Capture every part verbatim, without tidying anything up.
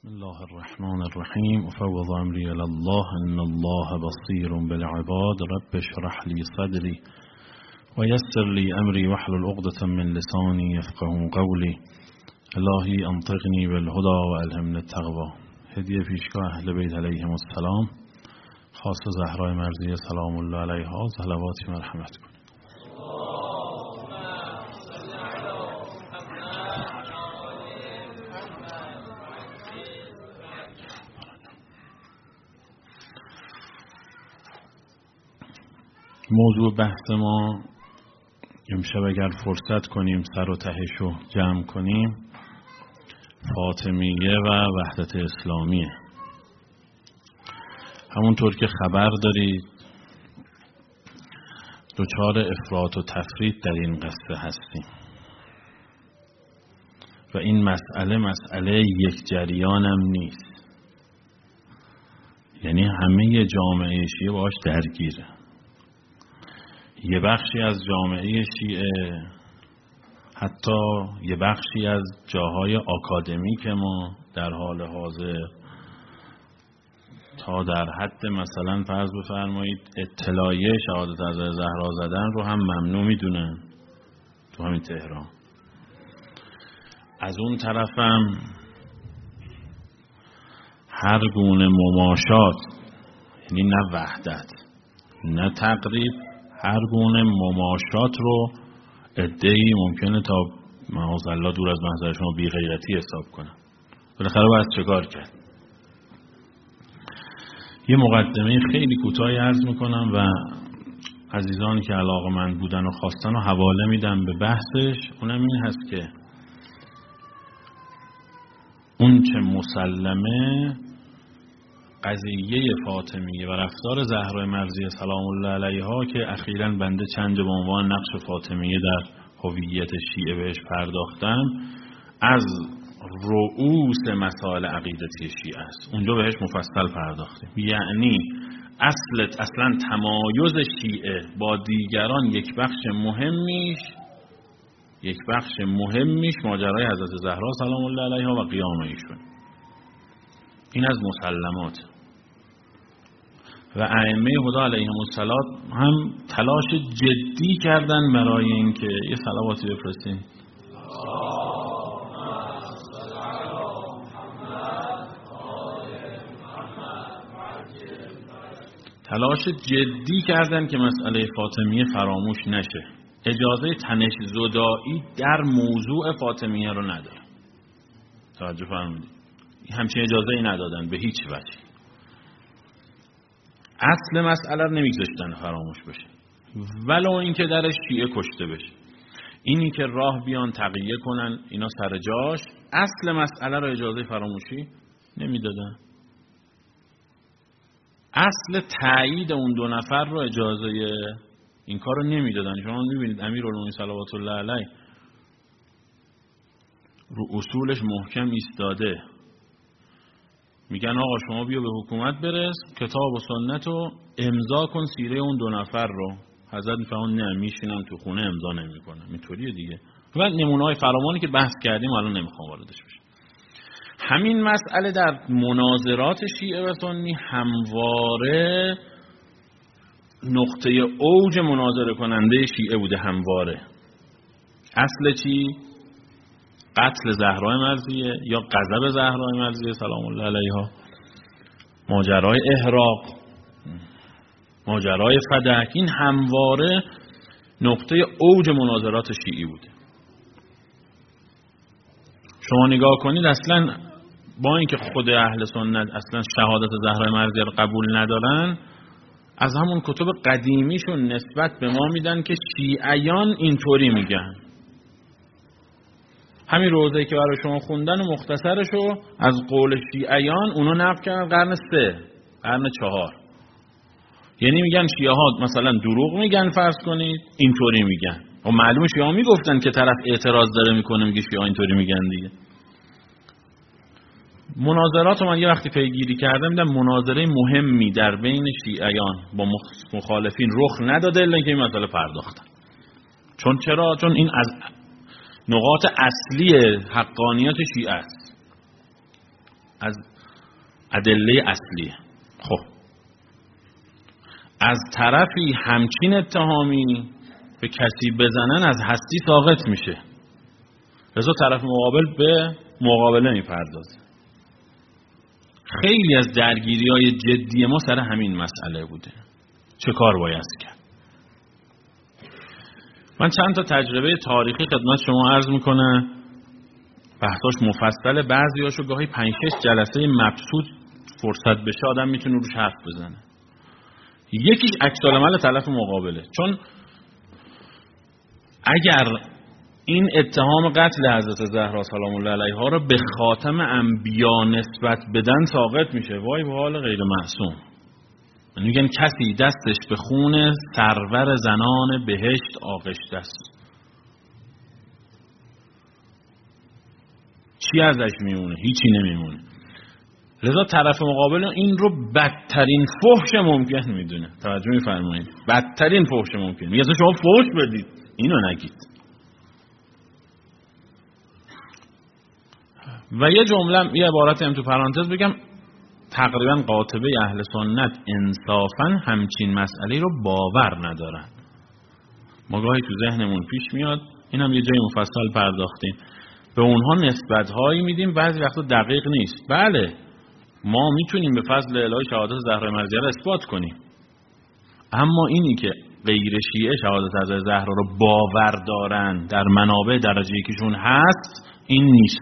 بسم الله الرحمن الرحیم افوض امری الی الله ان الله بصیر بالعباد رب اشرح لی صدری و یسر لی امری واحلل عقدة من لسانی یفقهوا قولی الهی انطقنی بالهدی و الهمنی التقوی. هدیه پیشگاه اهل بیت علیهم السلام، خاص زهرای مرضیه سلام الله علیها، صلواتی مرحمت کن. موضوع بحث ما امشب اگر فرصت کنیم سر و تهشو جمع کنیم فاطمیه و وحدت اسلامیه. همونطور که خبر دارید دچار افراط و تفرید در این قصه هستیم و این مسئله مسئله یک جریانم نیست، یعنی همه جامعه شیعه باش درگیره. یه بخشی از جامعه شیعه، حتی یه بخشی از جاهای آکادمیک ما در حال حاضر تا در حد مثلا فرض بفرمایید اطلاعیه شهادت حضرت زهرا زدن رو هم ممنوع میدونن تو همین تهران. از اون طرفم هر گونه مماشات، یعنی نه وحدت نه تقریب، هر گونه مماشات رو عده‌ای ممکنه تا معاذالله دور از محضر شما بی غیرتی حساب کنن. بالاخره باید چکار کرد؟ یه مقدمه خیلی کوتاهی عرض میکنم و عزیزانی که علاقه‌مند بودن و خواستن رو حواله میدم به بحثش. اونم این هست که اون چه مسلمه قضیه فاطمیه و رفتار زهرای مرضیه سلام الله علیها که اخیراً بنده چند جا به عنوان نقش فاطمیه در هویت شیعه بهش پرداختم، از رؤوس مسائل عقیدتی شیعه است. اونجا بهش مفصل پرداختیم. یعنی اصل اصلا تمایز شیعه با دیگران یک بخش مهمیش یک بخش مهمیش ماجرای حضرت زهرا سلام الله علیها و قیام ایشون. این از مسلمات. و ائمه هدی علیهم السلام هم تلاش جدی کردن برای اینکه یه صلواتی بفرستین. تلاش جدی کردن که مسئله فاطمیه فراموش نشه. اجازه تنش زدایی در موضوع فاطمیه رو نداره. توجه فرمودید؟ همچین اجازه ای ندادن به هیچ وجه. اصل مسئله رو نمیگذاشتن فراموش بشه، ولو اینکه در شیعه کشته بشه. اینی که راه بیان تقیه کنن اینا سر جاش، اصل مسئله رو اجازه فراموشی نمیدادن. اصل تایید اون دو نفر رو اجازه این کار رو نمیدادن. شما میبینید امیرالمومنین صلوات الله علیه رو اصولش محکم ایستاده. میگن آقا شما بیا به حکومت برس، کتاب و سنت رو امضا کن، سیره اون دو نفر رو. حضرت میفهمون نه، میشینم تو خونه امضا نمیکنم. اینطوریه دیگه. و نمونه‌های فراوانی که بحث کردیم الان نمیخوام واردش بشم. همین مسئله در مناظرات شیعه و سنی همواره نقطه اوج مناظره کننده شیعه بوده. همواره اصل چی؟ قتل زهرای مرضیه یا غضب زهرای مرضیه سلام الله علیها، ماجرای احراق، ماجرای فدک. این همواره نقطه اوج مناظرات شیعی بوده. شما نگاه کنید اصلا با اینکه خود اهل سنت اصلا شهادت زهرای مرضیه رو قبول ندارن، از همون کتب قدیمیشون نسبت به ما میدن که شیعیان اینطوری میگن. همین روزه‌ای که برای شما خوندن و مختصرشو از قول شیعیان اونو نقل کردن قرن سه، قرن چهار. یعنی میگن شیعه ها مثلا دروغ میگن، فرض کنید اینطوری میگن. و معلومه شیعه ها میگفتن که طرف اعتراض داره میکنه میگه شیعه ها اینطوری میگن دیگه. مناظرات رو من یه وقتی پیگیری کردم دیدم مناظره مهمی در بین شیعیان با مخالفین رخ نداده الا اینکه این مسئله پرداختن. چون چرا؟ چون این از نقاط اصلی حقانیت شیعه است. از ادله اصلیه. خب از طرفی همچین اتهامی به کسی بزنن از هستی ساقط میشه، لذا طرف مقابل به مقابله میپردازه. خیلی از درگیری های جدی ما سر همین مسئله بوده. چه کار باید کرد؟ من چند تا تجربه تاریخی خدمت شما عرض میکنم، بحثاش مفصله، بعضیاشو گاهی پنج شش جلسه مبسوط فرصت بشه آدم میتونه روش حرف بزنه. یکیش عکس العمل طرف مقابله، چون اگر این اتهام قتل حضرت زهرا سلام الله علیها رو به خاتم انبیا نسبت بدن ساقط میشه. وای به حال غیر معصوم. میگن کسی دستش به خون سرور زنان بهشت آغشته است. چی ازش میمونه؟ هیچی نمیمونه. لذا طرف مقابل این رو بدترین فحش ممکن میدونه. توجه میفرمایید؟ بدترین فحش ممکن. میگه شما فحش بدید، اینو نگید. و یه جمله، یه عبارت هم تو پرانتز بگم، تقریبا قاطبه اهل سنت انصافا همچین مسئله رو باور ندارن. ما گاهی تو ذهنمون پیش میاد، اینم یه جای مفصل پرداختیم، به اونها نسبت هایی میدیم بعضی وقتا دقیق نیست. بله ما میتونیم به فضل الهی شهادت زهرا مرضیه رو اثبات کنیم، اما اینی که غیر شیعه شهادت حضرت زهرا رو باور دارن در منابع درجه یکیشون هست، این نیست.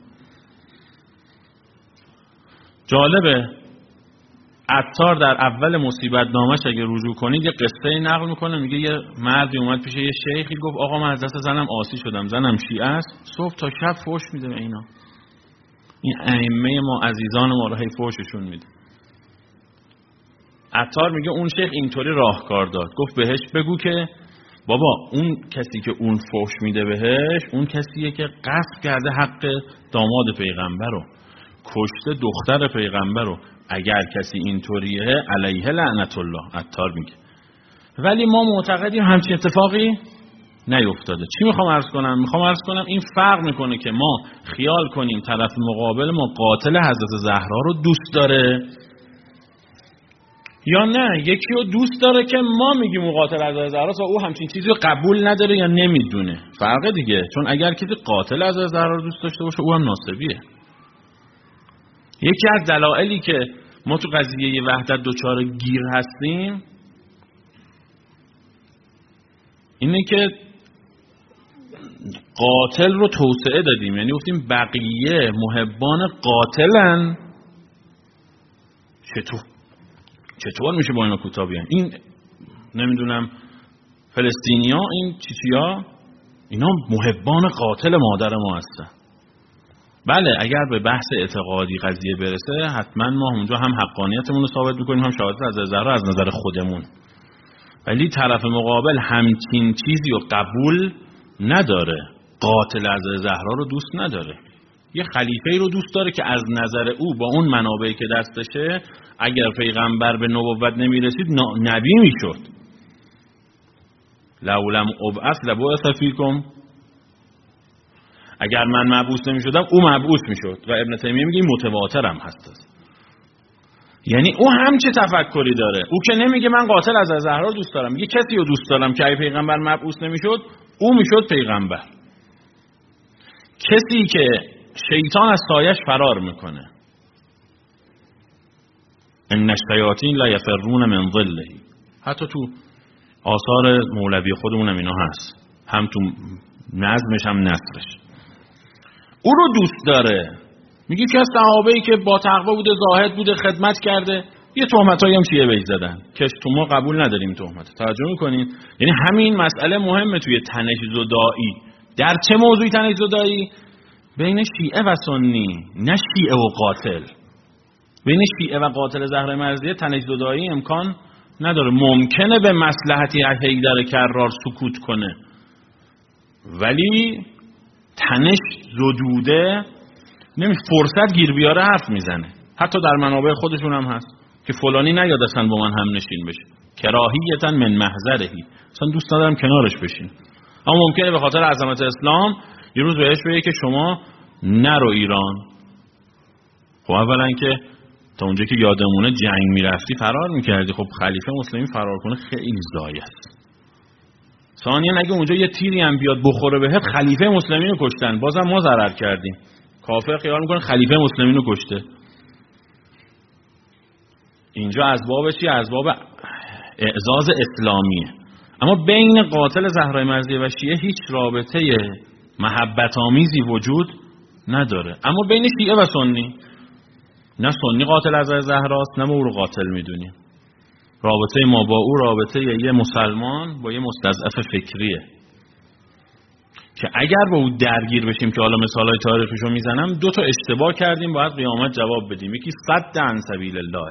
جالبه عطار در اول مصیبت نامش اگه رجوع کنید یه قصه نقل میکنه، میگه یه مردی اومد پیش یه شیخی گفت آقا من از دست زنم آسی شدم، زنم شیعه است، صبح تا شب فحش میده به اینا. این ائمه ما عزیزان ما رو هی فحششون میده. عطار میگه اون شیخ اینطوری راهکار داد، گفت بهش بگو که بابا اون کسی که اون فحش میده بهش اون کسیه که غصب کرده حق داماد پیغمبر رو، کشته دختر پیغمبر رو، اگر کسی اینطوریه علیه لعنت الله. عطار میگه ولی ما معتقدیم همچین اتفاقی نیفتاده. چی میخوام عرض کنم؟ میخوام عرض کنم این فرق میکنه که ما خیال کنیم طرف مقابل ما قاتل حضرت زهرا رو دوست داره یا نه یکی رو دوست داره که ما میگیم قاتل حضرت زهرا و او همچین چیزی رو قبول نداره یا نمیدونه. فرق دیگه، چون اگر کسی قاتل حضرت زهرا رو دوست داشته باشه او هم ناسبیه. یکی از دلایلی که ما تو قضیه وحدت دوچار گیر هستیم اینه که قاتل رو توسعه دادیم، یعنی گفتیم بقیه محبان قاتلن. چطور چطور میشه با اینا کوتاه بیان؟ این نمیدونم فلسطینیا، این چیچیا، اینا محبان قاتل مادر ما هستن. بله اگر به بحث اعتقادی قضیه برسه حتما ما اونجا هم حقانیتمون رو ثابت میکنیم هم شهادت از زهرا از نظر خودمون، ولی طرف مقابل همچین چیزی رو قبول نداره. قاتل از زهرا رو دوست نداره، یه خلیفه‌ای رو دوست داره که از نظر او با اون منابعی که دستشه اگر پیغمبر به نبوت نمیرسید نبی میشد. لولم ابعث لبعث فیکم، اگر من مبعوث نمی شدم او مبعوث می شد. و ابن تیمیه میگه متواتر هم هست. یعنی او هم چه تفکری داره؟ او که نمیگه من قاتل از زهرا دوست دارم، میگه کسی رو دوست دارم که ای پیغمبر مبعوث نمی شد او می شد پیغمبر. کسی که شیطان از سایش فرار میکنه، ان الشیاطین لا یفرون من ظله، حتی تو آثار مولوی خودمون هم اینا هست، هم تو نظمش هم نثرش. او رو دوست داره. میگه که از صحابه‌ای که با تقوا بوده، زاهد بوده، خدمت کرده، یه تهمتایی هم چیه بهش زدن که تو ما قبول نداریم تهمت. توجه میکنین؟ یعنی همین مسئله مهمه توی تنش زدایی. در چه موضوعی تنش زدایی؟ بین شیعه و سنی، نه شیعه و قاتل. بین شیعه و قاتل زهرا مرضیه تنش زدایی امکان نداره. ممکنه به مصلحتی حیدر کرار سکوت کنه، ولی تنش زدوده نمی فرصت گیر بیاره حرف میزنه. حتی در منابع خودشون هم هست که فلانی نیاد اصلا با من هم نشین بشه، کراهیتا من محضرهی، اصلا دوست ندارم کنارش بشین. اما ممکنه به خاطر عظمت اسلام یه روز بهش بگه که شما نرو ایران، خب اولا که تا اونجا که یادمونه جنگ میرفتی فرار میکردی، خب خلیفه مسلمین فرار کنه خیلی ضایع است. ثانیاً اگه اونجا یه تیری هم بیاد بخوره بهت، خلیفه مسلمین رو کشتن، بازم ما ضرر کردیم. کافر خیال میکنه خلیفه مسلمین رو کشته. اینجا از باب چی؟ از باب اعزاز اسلامیه. اما بین قاتل زهرای مرضیه و شیعه هیچ رابطه محبت آمیزی وجود نداره. اما بین شیعه و سنی، نه سنی قاتل از زهراست نه ما او رو قاتل میدونیم. رابطه ما با او رابطه یه مسلمان با یه مستضعف فکریه که اگر با او درگیر بشیم، که حالا مثالای تاریخیشو میزنم، دو تا اشتباه کردیم باید قیامت جواب بدیم. یکی صد عن سبیل الله.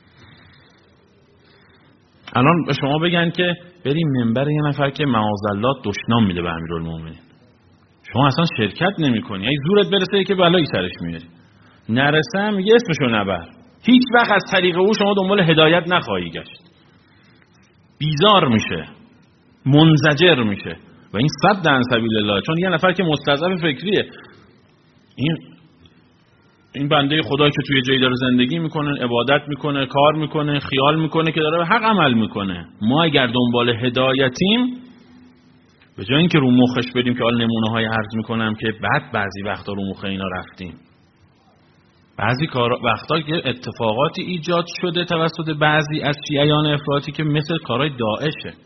الان به شما بگن که بریم منبر یه نفر که معاذالله دشنام میده به امیرالمومنین، شما اصلا شرکت نمی‌کنی، اگه زورت برسه که بلایی سرش میاری، نرسه میگه اسمشو نبر. هیچ وقت از طریق او شما دنبال هدایت نخواهی گشت. بیزار میشه، منزجر میشه. و این صد عن سبیل الله، چون یه نفر که مستضعف فکریه، این این بنده خدا که توی جایی داره زندگی میکنه، عبادت میکنه، کار میکنه، خیال میکنه که داره به حق عمل میکنه. ما اگر دنبال هدایتیم، به جای اینکه رو مخش بریم که حالا نمونه های عرض میکنم که بعد بعضی وقتا رو مخ اینا رفتیم، بعضی وقتا که اتفاقاتی ایجاد شده توسط بعضی از شیعیان افراطی که مثل کارهای داعشه.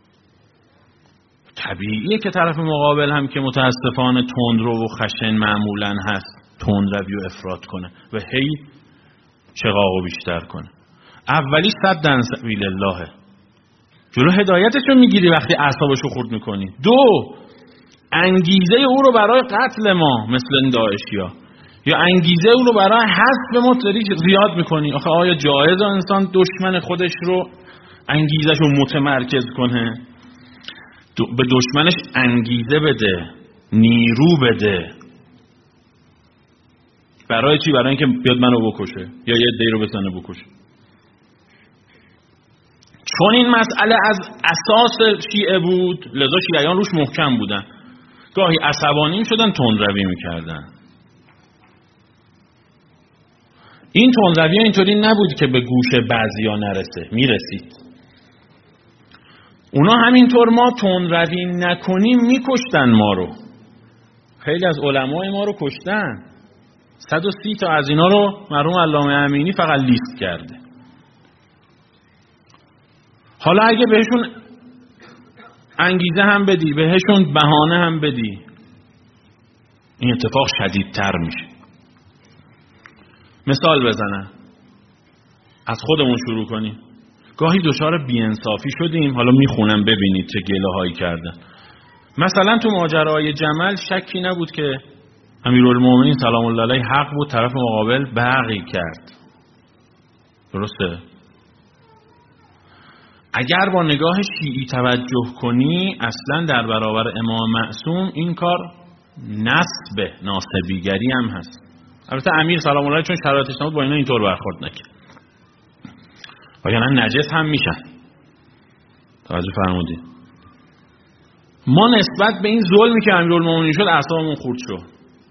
طبیعیه که طرف مقابل هم که متاسفانه تندرو و خشن معمولا هست، تندروی و افراط کنه و هی شقاقو بیشتر کنه. اولی صد عن سبیل الله، جلو هدایتشو میگیری وقتی اعصابشو خورد میکنی. دو، انگیزه او رو برای قتل ما مثل این داعشیا، یا انگیزه او رو برای حذف ما داری زیاد میکنی. آخه آیا جایزه انسان دشمن خودش رو انگیزهشو متمرکز کنه؟ به دشمنش انگیزه بده، نیرو بده. برای چی؟ برای اینکه بیاد منو بکشه یا یه عده‌ای رو بزنه بکشه. چون این مسئله از اساس شیعه بود، لذا شیعیان روش محکم بودن. گاهی عصبانی شدن، تندروی میکردن. این تندروی اینطوری نبود که به گوش بعضیا نرسه، میرسید. اونا همینطور ما تندروی نکنیم میکشتن ما رو. خیلی از علمای ما رو کشتن. صد و سی تا از اینا رو مرحوم علامه امینی فقط لیست کرده. حالا اگه بهشون انگیزه هم بدی، بهشون بهانه هم بدی، این اتفاق شدیدتر میشه. مثال بزنم، از خودمون شروع کنیم. گاهی دچار بی‌انصافی شدیم، حالا میخونم ببینید چه گله هایی کردن. مثلا تو ماجرای جمل شکی نبود که امیرالمومنین سلام الله علیه حق بود، طرف مقابل بغی کرد. درسته؟ اگر با نگاه شیعی توجه کنی، اصلا در برابر امام معصوم این کار نسب ناسبیگری هم هست. البته امیر سلام الله علیه چون شرایطش نبود با اینا اینطور برخورد نکرد، وگرنه نجس هم میشن. توجه فرمودید؟ ما نسبت به این ظلمی که امیرالمومنین شد اعصابمون خورد شد.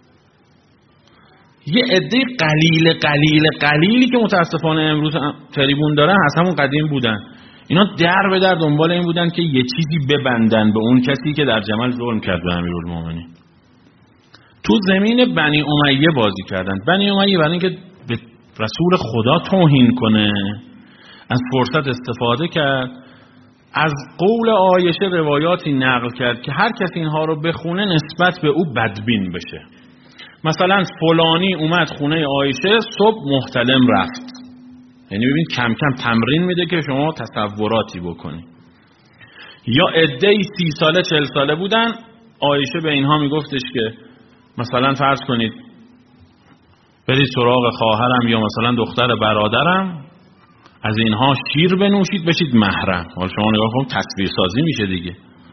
یه عده قلیل قلیل قلیلی که متاسفانه امروز تریبون دارن از همون قدیم بودن. اینا در به در دنبال این بودن که یه چیزی ببندن به اون کسی که در جمل ظلم کرد به امیرالمومنین. تو زمین بنی امیه بازی کردن. بنی امیه برای اینکه به رسول خدا توهین کنه از فرصت استفاده کرد، از قول عایشه روایاتی نقل کرد که هر کسی اینها رو بخونه نسبت به او بدبین بشه. مثلا فلانی اومد خونه عایشه صبح محتلم رفت. یعنی ببین کم کم تمرین میده که شما تصوراتی بکنی. یا عده‌ای سی ساله چل ساله بودن، عایشه به اینها میگفتش که مثلا فرض کنید برید سراغ خواهرم یا مثلا دختر برادرم، از اینها شیر بنوشید بشید محرم. حالا شما نگاه کنید تصویر سازی میشه دیگه.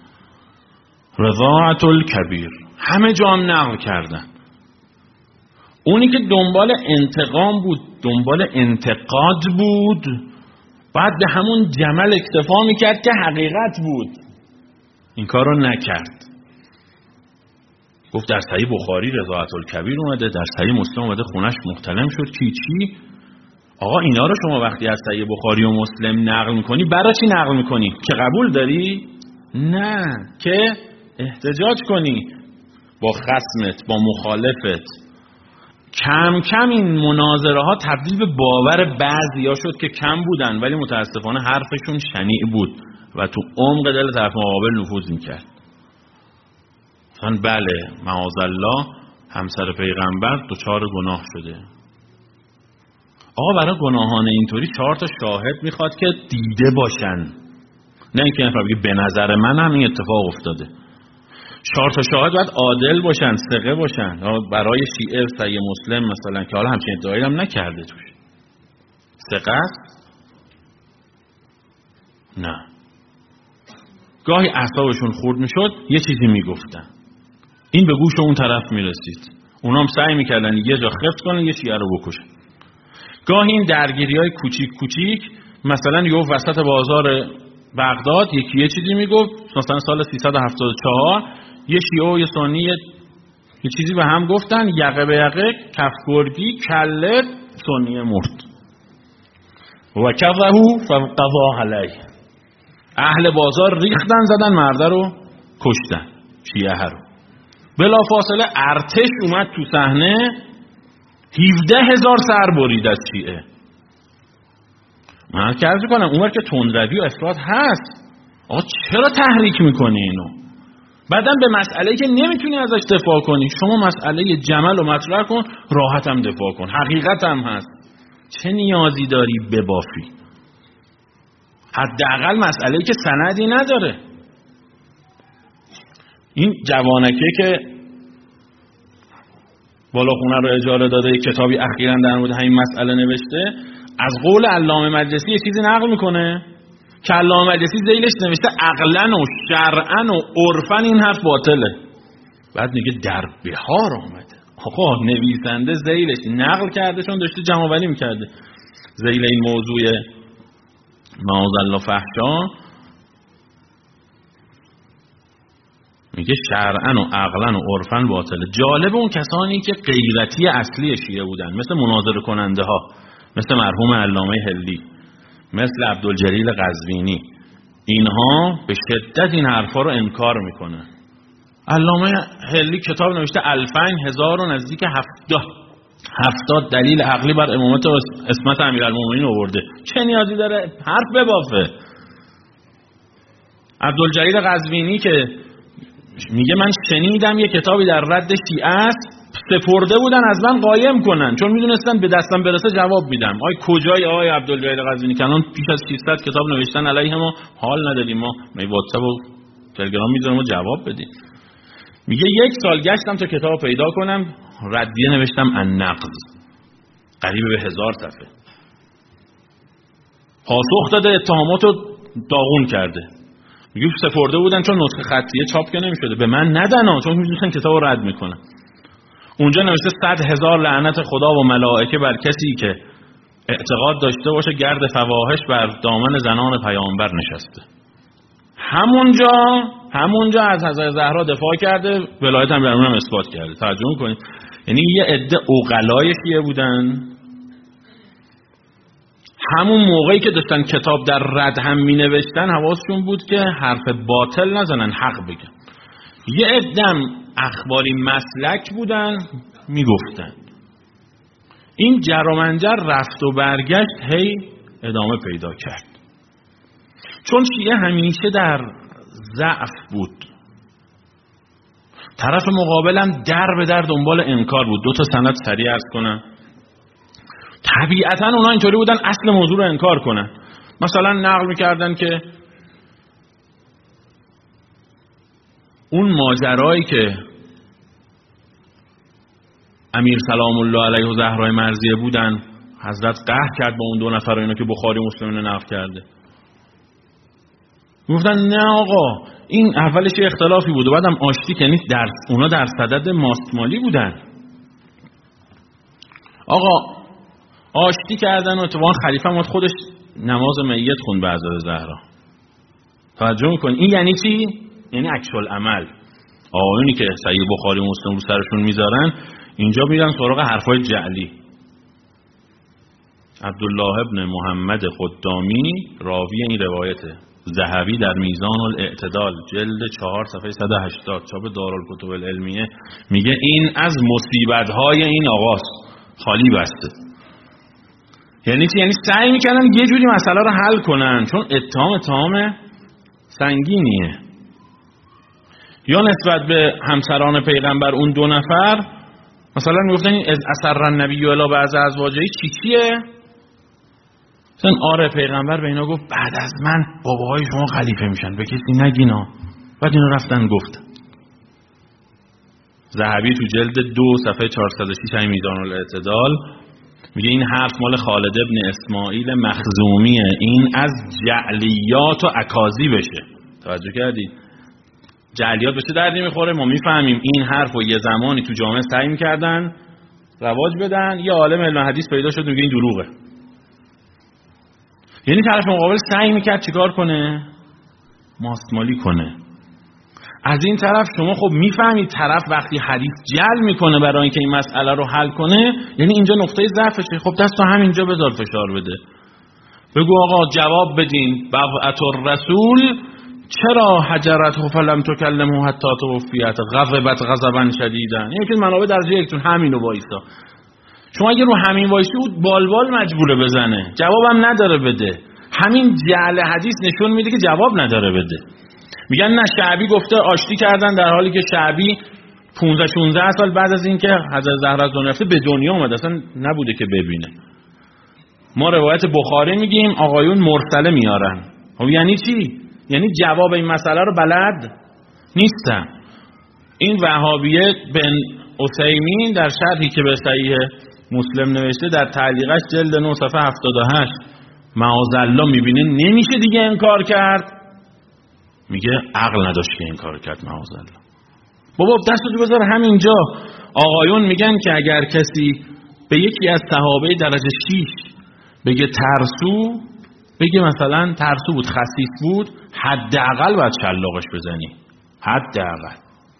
رضاعت الکبیر همه جا هم نقل کردن. اونی که دنبال انتقام بود، دنبال انتقاد بود، بعد به همون جمل اکتفا میکرد که حقیقت بود. این کار رو نکرد. گفت در صحیح بخاری رضاعت الکبیر اومده، در صحیح مسلم اومده خونش محتلم شد. کی چی؟ آقا اینا رو شما وقتی از صحیح بخاری و مسلم نقل میکنی برای چی نقل میکنی؟ که قبول داری؟ نه، که احتجاج کنی با خصمت، با مخالفت. کم کم این مناظره ها تبدیل به باور بعضیا شد که کم بودن ولی متاسفانه حرفشون شنیع بود و تو عمق دل طرف مقابل نفوذ میکرد. مثلا بله معاذالله همسر پیغمبر دچار گناه شده. آقا برای گناهان اینطوری چهار تا شاهد میخواد که دیده باشن، نه اینکه نفر بگه به نظر من هم این اتفاق افتاده. چهار تا شاهد باید عادل باشن، ثقه باشن. برای شیعه صحیح مسلم مثلا که حالا همچین ادعایی هم نکرده توش، ثقه است؟ نه. گاهی اعصابشون خورد میشد یه چیزی میگفتن، این به گوش اون طرف میرسید، اونا هم سعی میکردن یه جا خفت کنن یه شیعه رو بکشن. گاهی این درگیری های کوچیک کوچیک، مثلا یه وسط بازار بغداد یکی یه چیزی میگفت، مثلا سال سیصد و هفتاد و چهار یه شیعه و یه سنی یه چیزی به هم گفتن، یقه به یقه کفگرگی کله سنی مرد و کذبوا فقضا علیه. اهل بازار ریختن زدن مرده رو کشتن، شیعه رو. بلا فاصله ارتش اومد تو صحنه، هفده هزار سر برید از شیعه. من عرض کنم اونور که تندروی و افراط هست، آقا چرا تحریک میکنی اینو؟ بعدم به مسئله‌ای که نمیتونی ازش دفاع کنی، شما مسئله جمل رو مطرح کن، راحت هم دفاع کن، حقیقت هم هست، چه نیازی داری ببافی؟ حداقل مسئله‌ای که سندی نداره. این جوانکه که بالا خونه رو اجاره داده، یک کتابی اخیراً در مورد همین مسئله نوشته، از قول علامه مجلسی یه چیزی نقل میکنه که علامه مجلسی ذیلش نوشته عقلاً و شرعاً و عرفاً این حرف باطله. بعد میگه در بهار آمده. آقا نویسنده ذیلش نقل کرده چون داشته جمع‌آوری میکرده ذیل این موضوع معاذالله فحشا، میگه شرعاً و عقلاً و عرفاً باطله. جالب اون کسانی که غیرتی اصلی شیعه بودن، مثل مناظره کننده ها، مثل مرحوم علامه هلی، مثل عبدالجلیل قزوینی، اینها به شدت این حرفا رو انکار میکنن. علامه هلی کتاب نوشته الفین هزار و نزدیک هفتاد هفتاد دلیل عقلی بر امامت و عصمت امیرالمومنین آورده. چه نیازی داره حرف ببافه؟ عبدالجلیل قزوینی که میگه من شنیدم یه کتابی در رد شیعه است، سپرده بودن از من قایم کنن چون میدونستن به دستم برسه جواب میدم. آی کجای آقای عبدالجلیل قزوینی که الان پیش از ششصد کتاب نوشتن علیه ما، حال ندادیم ما می واتساپ و تلگرام میذارم و جواب بدیم. میگه یک سال گشتم تا کتاب پیدا کنم، ردیه نوشتم النقض، قریب به هزار صفحه، پاسخ داده، اتهاماتو داغون کرده. میگه سپرده بودن چون نسخه خطیه چاپ که نمیشده، به من ندن چون میدونن کتابو رد میکنن. اونجا نوشته صد هزار لعنت خدا و ملائکه بر کسی که اعتقاد داشته باشه گرد فواحش بر دامن زنان پیامبر نشسته. همونجا همونجا از حضرت زهرا دفاع کرده، ولایت هم برمون هم اثبات کرده. توجه میکنید؟ یعنی یه عده عقلای شیعه بودن، همون موقعی که داشتن کتاب در رد هم می نوشتن حواسشون بود که حرف باطل نزنن، حق بگن. یه عدم اخباری مسلک بودن میگفتن. این جر و منجر رفت و برگشت هی ادامه پیدا کرد، چون شیعه همیشه در ضعف بود، طرف مقابلم در به در دنبال انکار بود. دو تا سند سریع عرض کنم. طبیعتا اونا اینطوری بودن اصل موضوع رو انکار کنن. مثلا نقل میکردن که اون ماجرایی که امیر سلام الله علیه و زهرای مرضیه بودن، حضرت قهر کرد با اون دو نفر اینا که بخاری مسلم نقل کرده، گفتن نه آقا این اولش اختلافی بود و بعدم آشتی کنید، در اونا در صدد ماستمالی بودن. آقا آشتی کردن و اتفاقا خلیفه هم خودش نماز میت خوند به حضرت زهرا. توجه میکنید این یعنی چی؟ یعنی عکس العمل. آقایونی که صحیح بخاری و مسلم رو سرشون میذارن اینجا میرن سراغ حرفای جعلی. عبدالله ابن محمد خدامی راوی این روایته. ذهبی در میزان الاعتدال جلد چهار صفحه صد و هشتاد چاپ دارالکتب العلمیه میگه این از مصیبت‌های این آقاست، خالی بسته. یعنی چی؟ یعنی سعی میکنن یه جوری مسئله رو حل کنن، چون اتهام اتهام سنگینیه. یا نسبت به همسران پیغمبر اون دو نفر مثلا میگفتن از اثر النبی الی بعض ازواجه چی چیه؟ مثلا آره پیغمبر به اینا گفت بعد از من باباهای شما خلیفه میشن، به کسی نگینا. بعد اینا رفتن گفتن. ذهبی تو جلد دو صفحه چهارصد و شش همین میزان الاعتدال میگه این حرف مال خالد ابن اسماعیل مخزومیه، این از جعلیات و اکاذی بشه. توجه کردید؟ جعلیات بشه دردی میخوره. ما میفهمیم این حرف و یه زمانی تو جامعه سعی میکردن رواج بدن، یه عالم علم حدیث پیدا شد میگه این دروغه. یعنی طرف مقابل سعی میکرد چیکار کنه؟ ماستمالی کنه. از این طرف شما خب میفهمید طرف وقتی حدیث جعل میکنه برای اینکه این مسئله رو حل کنه، یعنی اینجا نقطه ضعفشه. خب دست تو همینجا بذار فشار بده. بگو آقا جواب بدین بضعة الرسول چرا حجرته فلم تکلمه حتی توفیت غضبت غضبا شدیدا. یعنی که منابع درجه یکتون همینو وایسا. شما اگه رو همین وایسی بود بالبال مجبوره بزنه، جوابم نداره بده. همین جعل حدیث نشون میده که جواب نداره بده. میگن نه شعبی گفته آشتی کردن، در حالی که شعبی پانزده شانزده سال بعد از اینکه حضرت زهرا از دنیا رفته به دنیا اومد، اصلا نبوده که ببینه. ما روایت بخاری میگیم آقایون مرسله میارن. خب یعنی چی؟ یعنی جواب این مسئله رو بلد نیستن. این وهابیه بن عثیمین در شرحی که به صحیح مسلم نوشته در تعلیقش جلد نه صفحه هفتاد و هشت معاذالله میبینه نمیشه دیگه انکار کرد، میگه عقل نداشت که انکار کرد. معاذالله بابا دستتو بذار همینجا. آقایون میگن که اگر کسی به یکی از صحابه درجه شش بگه ترسو، بگه مثلا ترسو بود خسیس بود، حداقل باید شلاقش بزنی، حداقل.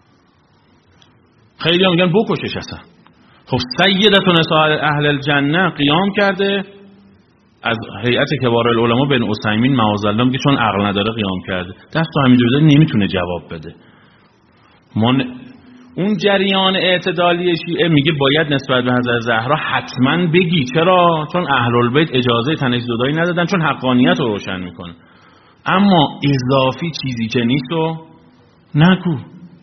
خیلی ها میگن بکشش اصلا. خب سیدت نساء اهل الجنه قیام کرده از هیئت کبار العلماء بن عثیمین معاذالله میگه چون عقل نداره قیام کرده. دست تو همینجا بذاری نمیتونه جواب بده. من اون جریان اعتدالی شیعه میگه باید نسبت به حضرت زهرا حتما بگی. چرا؟ چون اهل البیت اجازه تنش زدایی ندادن، چون حقانیت رو روشن میکنه. اما اضافی چیزی که نیست و نگو.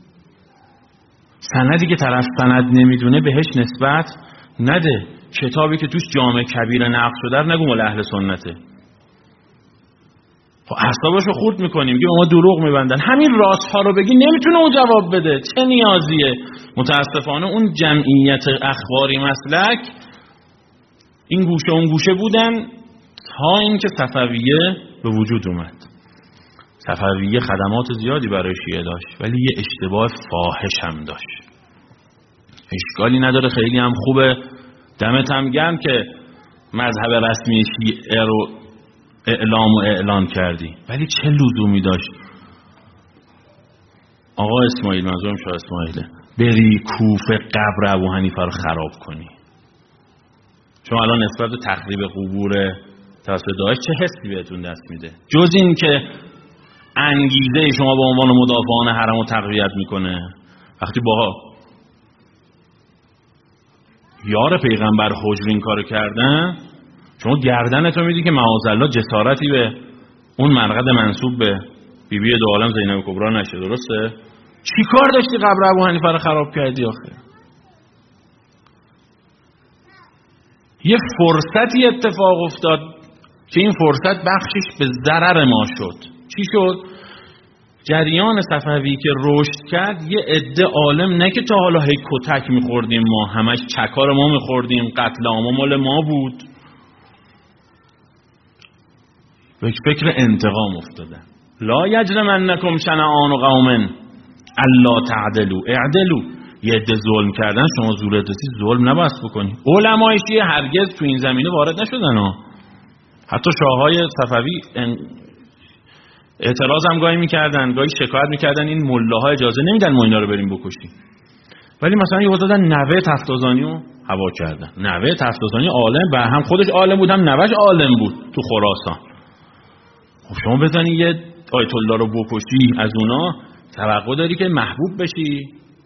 سندی که طرف سند نمیدونه بهش نسبت نده. کتابی که توش جامع کبیر نقل شده نگو مال اهل سنته. خب اعصابشو خورد میکنیم، میگه ما دروغ میبندن. همین راست ها رو بگی نمیتونه اون جواب بده. چه نیازیه؟ متاسفانه اون جمعیت اخباری مسلک این گوشه اون گوشه بودن تا اینکه صفویه به وجود اومد. صفویه خدمات زیادی برای شیعه داشت ولی یه اشتباه فاحش هم داشت. اشکالی نداره، خیلی هم خوبه، دمت هم گرم که مذهب رسمی شیعه رو اعلام و اعلان کردی، ولی چه لزومی داشت آقا اسماعیل، منظورم شاه اسماعیله، بری کوفه قبر ابو حنیفه رو خراب کنی؟ شما الان نسبت به تخریب قبور توسط داعش چه حسی بهتون دست میده جز این که انگیزه شما به عنوان مدافعان حرم رو تقویت میکنه؟ وقتی با یار پیغمبر حجر این کارو کردن، شما گردنتو میدی که معاذالله جسارتی به اون مرقد منسوب به بیبی بی دو عالم زینب کبرا نشه. درسته؟ چی کار داشتی قبر ابو حنیفه رو خراب کردی آخه؟ یه فرصتی اتفاق افتاد که این فرصت بخشش به ضرر ما شد. چی شد؟ جریان صفوی که رشد کرد، یه عده عالم نه که تا حالا هی کتک میخوردیم ما، همش چکار ما میخوردیم، قتل عام مال ما بود، به فکر انتقام افتادن. لا یجرمنکم شنآن قوم الا تعدلوا اعدلوا. یه عده ظلم کردن، شما زورت رسید ظلم نباید بکنی. علمای شیعه هرگز تو این زمینه وارد نشدن ها. حتی شاههای صفوی اعتراض هم گاهی میکردن، گاهی شکایت میکردن این ملاها اجازه نمیدن ما اینا رو بریم بکشیم. ولی مثلا یه دادن نوه تفتازانی رو هوا کردن. نوه تفتازانی عالم و هم خودش عالم بود، هم نوهش عالم بود تو خراسان. خب شما بزنی یه آیت الله رو بکشی، از اونا توقع داری که محبوب بشی؟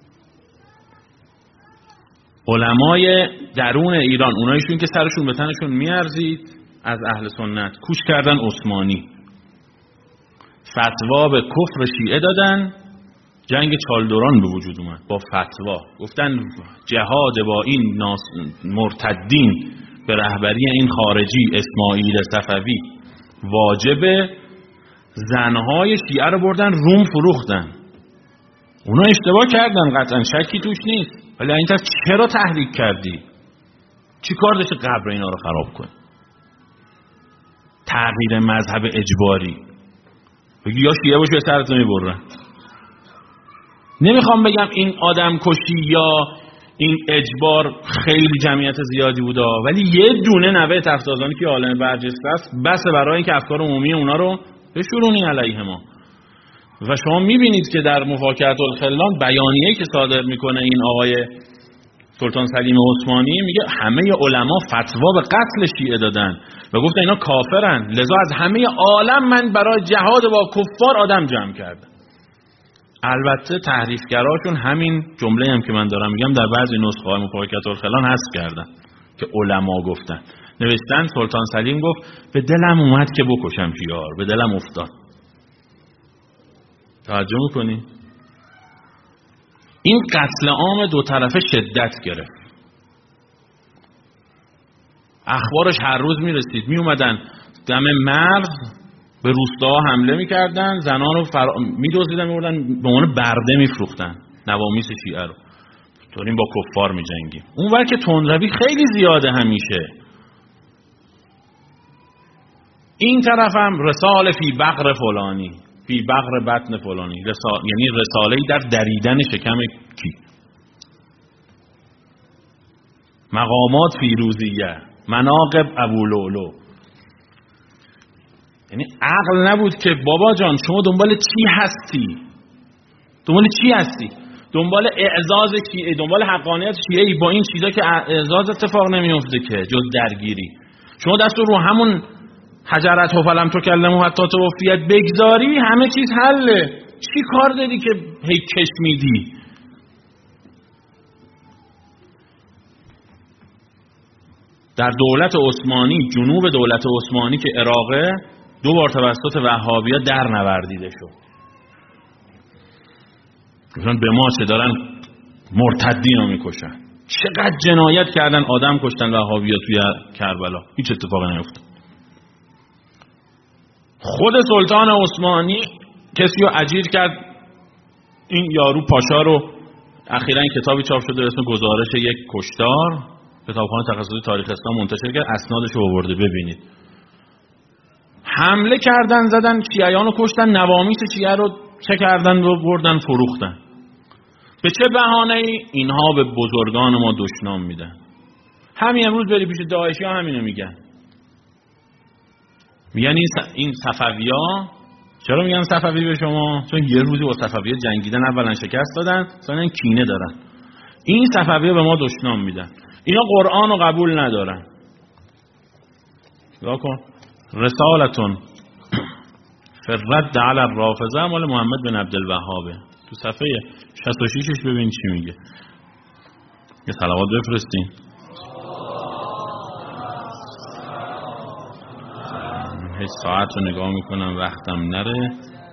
علمای درون ایران، اونایشون که سرشون به تنشون میارزید از اهل سنت، کوش کردن عثمانی، فتوا به کفر شیعه دادن، جنگ چالدوران به وجود اومد با فتوا. گفتن جهاد با این ناس مرتدین به رهبری این خارجی اسماعیل صفوی واجبه. زنهای شیعه رو بردن روم فروختن. اونا اشتباه کردن قطعا، شکی توش نیست، ولی این طرف چرا تحریک کردی؟ چی کار داشته قبر اینا رو خراب کنی؟ تغییر مذهب اجباری بگی یا شیعه باشه یا سرتو میبرن. نمیخوام بگم این آدم کشی یا این اجبار خیلی جمعیت زیادی بوده، ولی یه دونه نوه تفتازانی که عالم برجسته است بسه برای اینکه افکار عمومی اونا رو بشورونی علیه ما. و شما میبینید که در مفاکهة الخلان بیانیه‌ای که صادر میکنه این آقای سلطان سلیم عثمانی، میگه همه علما فتوا به قتل شیعه دادن و گفتن اینا کافرن، لذا از همه عالم من برای جهاد با کفار آدم جمع کردم. البته تحریفگراشون همین جمله هم که من دارم میگم در بعضی نسخه های مفاکهة الخلان حذف کردن که علما گفتن. نوشتن سلطان سلیم گفت به دلم اومد که بکشم شیعه، به دلم افتاد. توجه میکنی؟ این قتل عام دو طرفه شدت گرفت. اخبارش هر روز میرسید، میومدن دم مرز به روستاها حمله میکردن، زنان رو فر... میدوزیدن میبردن به عنوان برده میفروختن نوامیس شیعه رو. طورین با کفار میجنگیم. اون ور که تندروی خیلی زیاده همیشه. این طرف هم رساله فی بقر فلانی، فی بقر بطن فلانی، رسال... یعنی رساله‌ای در دریدن شکم کی. مقامات فیروزیه، مناقب ابولولو. یعنی عقل نبود که بابا جان شما دنبال چی هستی؟ دنبال چی هستی؟ دنبال اعزاز شیعه، دنبال حقانیت شیعه، با این چیزا که اعزاز اتفاق نمیفته که جز درگیری. شما دست رو همون حجرت و فلم تو کلمو حتی توفیت بگذاری همه چیز حله. چی کار داری که هی کش میدی؟ در دولت عثمانی، جنوب دولت عثمانی که عراقه، دو بار توسط وهابی‌ها در نوردیده شد. مثلا به ما چه دارن مرتدین رو میکشن. چقدر جنایت کردن، آدم کشتن وهابی‌ها توی کربلا، هیچ اتفاقی نیفتاد. خود سلطان عثمانی کسی رو اجیر کرد، این یارو پاشا رو. اخیراً این کتابی چاپ شده به اسم گزارش یک کشتار، کتابخانه تخصصی تاریخ اسلام منتشر کرد، اسنادش رو آورده ببینید. حمله کردن، زدن، شیعیان رو کشتن، نوامیس شیعه رو چه کردن و بردن فروختن. به چه بهانه‌ای؟ اینها به بزرگان ما دشنام میدن. همین امروز بری پیش داعشی ها همینو میگن. میگن این صفوی‌ها، چرا میگن صفوی به شما؟ چون یه روزی با صفوی‌ها جنگیدن، اولا شکست دادن، ثانیا کینه دارن. این صفوی‌ها به ما دشنام میدن. اینا قرآن رو قبول ندارن. نگاه کن، رسالتون فرد علی الرافضه مال محمد بن عبدالوهابه، تو صفحه شصت و شش ببین چی میگه. یه صلوات بفرستین. هیچ ساعت رو نگاه میکنم وقتم نره.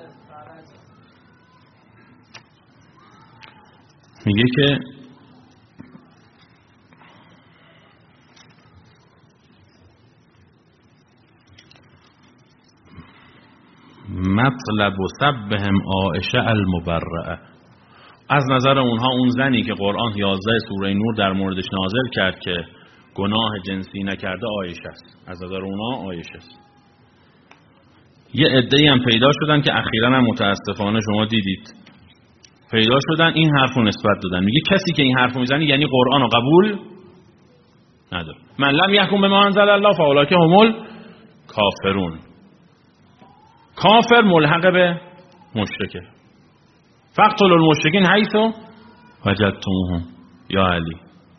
میگه که مطلب و سبهم عائشه المبرئه. از نظر اونها اون زنی که قرآن یازده سوره نور در موردش نازل کرد که گناه جنسی نکرده عایشه است. از نظر اونها عایشه است. یه عده‌ای هم پیدا شدن که اخیراً هم متاسفانه شما دیدید پیدا شدن این حرفو نسبت دادن. میگه کسی که این حرفو میزنه یعنی قرآن رو قبول نداره. من لم یحکم بما انزل الله فاولئک هم الکافرون. کافر ملحق به مشرکه. فقتلوا المشرکین حیث وجدتموهم یا علی.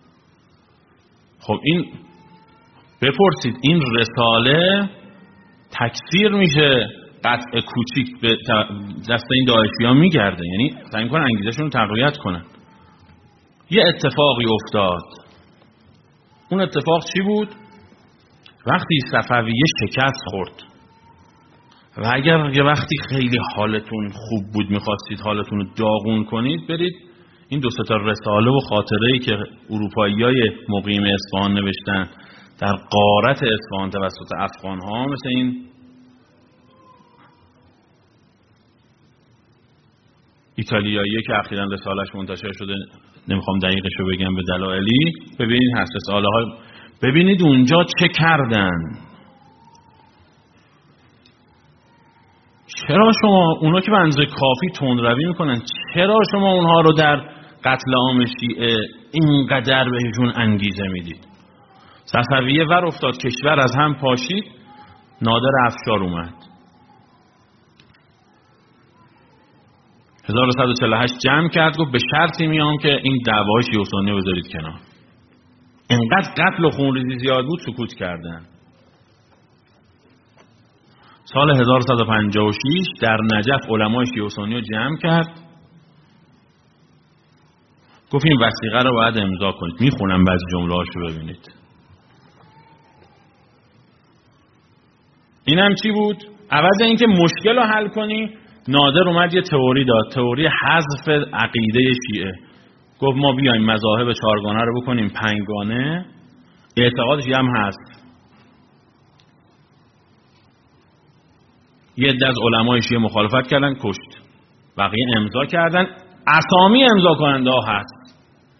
خب این بپرسید این رساله تکثیر میشه قطع کوچیک به دست این داعشی ها میگرده، یعنی سعی کنن انگیزشون رو تقویت کنن. یه اتفاقی افتاد. اون اتفاق چی بود؟ وقتی صفویه شکست خورد و اگر یه وقتی خیلی حالتون خوب بود میخواستید حالتون رو داغون کنید، برید این دو سه تا رساله و خاطره‌ای که اروپایی‌های مقیم اصفهان نوشتن در غارت اصفهان توسط افغان‌ها، مثل این ایتالیایی که اخیراً رساله‌اش منتشر شده، نمیخوام دقیقش رو بگم به دلایلی، ببینید هست رساله ها، ببینید اونجا چه کردن. چرا شما اونا که به اندازه کافی تندروی میکنن، چرا شما اونها رو در قتل عام شیعه اینقدر بهشون انگیزه میدید؟ صفویه ور افتاد، کشور از هم پاشید، نادر افشار اومد هزار و صد و چهل و هشت جمع کرد، گفت به شرطی میام که این دعوای شیعه و سنی رو بذارید کنار. انقدر قتل و خونریزی زیاد بود سکوت کردن. سال هزار و صد و پنجاه و شش در نجف علمای شیعه و سنی رو جمع کرد، گفت این وثیقه رو باید امضا کنید. میخونم بعضی جمله هاشو ببینید. اینم چی بود؟ عوض اینکه مشکل رو حل کنی، نادر اومد یه تئوری داد، تئوری حذف عقیده شیعه. گفت ما بیایم مذاهب چهارگانه رو بکنیم پنجگانه. اعتقادش هم هست. یه عده از علمای شیعه مخالفت کردن، کشت. بقیه امضا کردن. اسامی امضا کننده ها هست.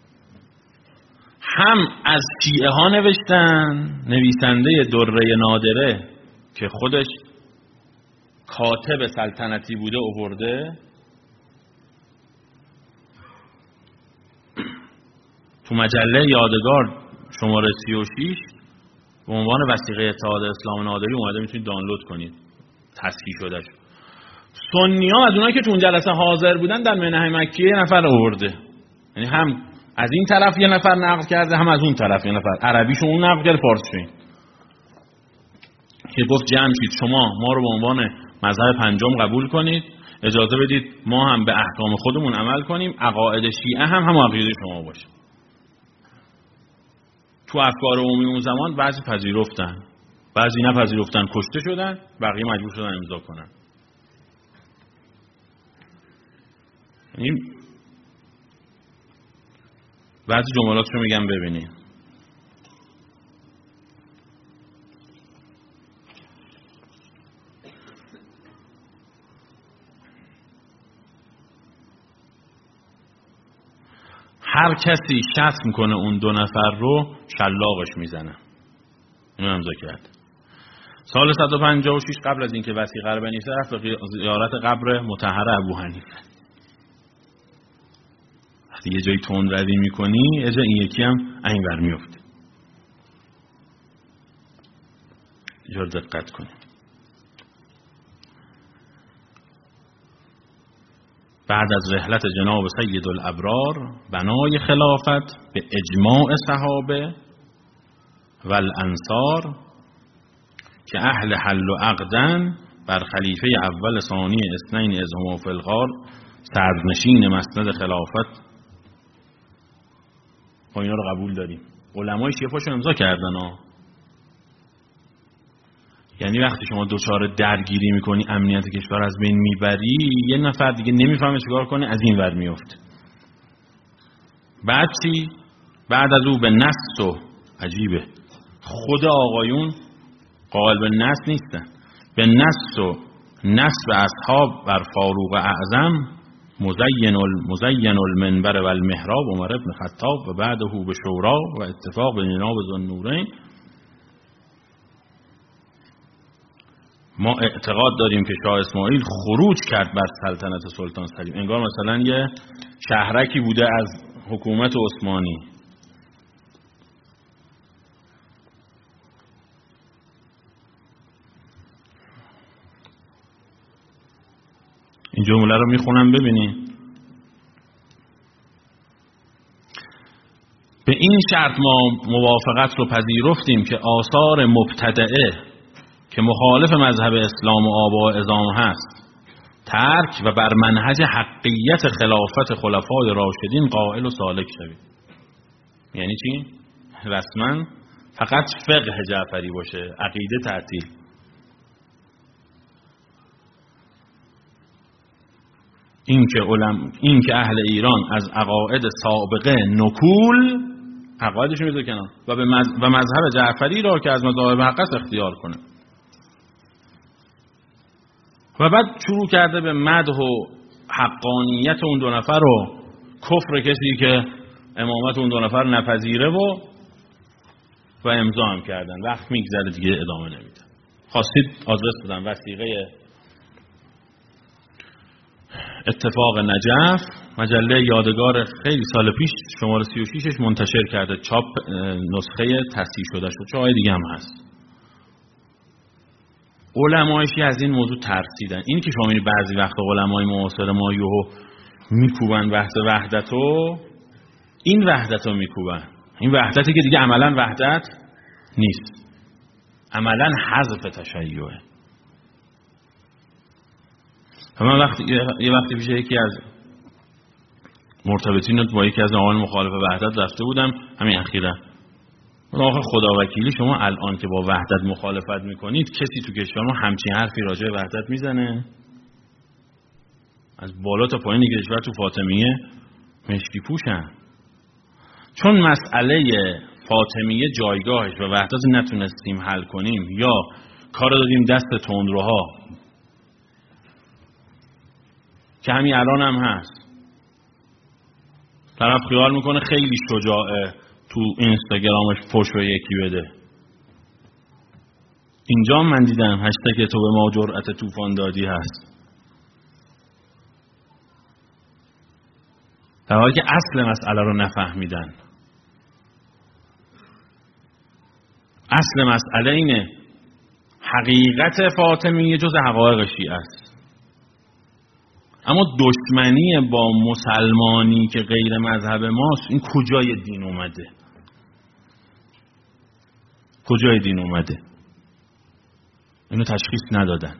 هم از شیعه ها نوشتن، نویسنده دره نادره که خودش کاتب سلطنتی بوده آورده، تو مجله یادگار شماره سی و شش به عنوان وثیقه اتحاد اسلام نادری اومده، میتونید دانلود کنید تصحیح شده شد. سنی ها از اونایی که تو اون جلسه حاضر بودن در منحه مکیه یه نفر آورده، یعنی هم از این طرف یه نفر نقل کرده، هم از اون طرف یه نفر، عربیشو اون نقل کرده، فارسیشو، که گفت جمشید شما ما رو به عنوان مذهب پنجم قبول کنید، اجازه بدید ما هم به احکام خودمون عمل کنیم، عقاید شیعه هم هم عقیده شما باشه. تو افکار عمومی اون زمان بعضی پذیرفتن، بعضی نپذیرفتن، کشته شدن، بقیه مجبور شدن امضا کنن. یعنی بعضی جملات رو میگم ببینید. هر کسی شتم کنه اون دو نفر رو شلاقش میزنه. اینو امضا کرد. سال صد و پنجاه و شش قبل از اینکه وثیقه رو بنویسه رفت به زیارت قبر مطهر ابو حنیفه. وقتی یه جایی تندروی میکنی، یه جا این یکی هم اینور میفته. اینجا دقت کنیم. بعد از رحلت جناب سید الابرار بنای خلافت به اجماع صحابه و الانصار که اهل حل و عقدن بر خلیفه اول ثانی اثنین از هما فی الغار صدرنشین مسند خلافت، ما اینا رو قبول داریم. علمای شیعه پاشو امضا کردن ها. یعنی وقتی شما دوچار درگیری میکنی، امنیت کشور از بین میبری، یه نفر دیگه نمیفهمه چیکار کنه، از این ور میفته. بعد چی؟ بعد از او به نص و عجیبه خود آقایون قائل به نص نیستن، به نص و نصب اصحاب بر فاروق اعظم مزین المزین المنبر و المحراب عمر ابن خطاب و بعده به شورا و اتفاق به جناب ذوالنورین. ما اعتقاد داریم که شاه اسماعیل خروج کرد بر سلطنت سلطان سلیم، انگار مثلا یه شهرکی بوده از حکومت عثمانی. این جمله رو میخونم ببینید. به این شرط ما موافقت رو پذیرفتیم که آثار مبتدعه که مخالف مذهب اسلام و آباء عظام هست ترک و بر منهج حقیت خلافت خلفای راشدین قائل و سالک شوید. یعنی چی؟ رسما فقط فقه جعفری باشه، عقیده تعطیل. این که علم این که اهل ایران از عقاید سابقه نکول عقایدش میذاره کنار و به مذ... و مذهب جعفری را که از مذاهب حق است اختیار کنه. و بعد شروع کرده به مدح و حقانیت اون دو نفر و کفر کسی که امامت اون دو نفر نپذیره و و امضا هم کردن. وقت میگذره دیگه ادامه نمیده. خواستید آدرس بدم وثیقه اتفاق نجف، مجله یادگار خیلی سال پیش شماره سی و ششش منتشر کرده، چاپ نسخه تصحیح شده شد، چه دیگه هم هست. علمایشی از این موضوع ترسیدن. این که شما می‌بینید بعضی وقت علمای معاصر ما یهو میکوبن بحث وحدتو، این وحدتو میکوبن، این وحدتی که دیگه عملاً وحدت نیست، عملاً حذف تشیعه. من وقتی یه وقتی پیش یکی از مرتبطین با یکی از آقایان مخالف وحدت رفته بودم، همین اخیراً. آخه خدا وکیلی شما الان که با وحدت مخالفت میکنید کسی تو کشور ما همچین حرفی راجع به وحدت میزنه؟ از بالا تا پایین کشور تو فاطمیه مشکی پوشن. چون مسئله فاطمیه جایگاهش و وحدت نتونستیم حل کنیم یا کار دادیم دست تندروها که همین الان هم هست. طرف خیال میکنه خیلی شجاعه تو اینستاگرامش فوش به یکی بده. اینجا من دیدم هشتگ تو به ما جرأت طوفان دادی هست، در حالی که اصل مسئله رو نفهمیدن. اصل مسئله اینه حقیقت فاطمیه جز حقایق شیعه است، اما دشمنی با مسلمانی که غیر مذهب ماست این کجای دین اومده؟ کجای دین اومده؟ اینو تشخیص ندادن.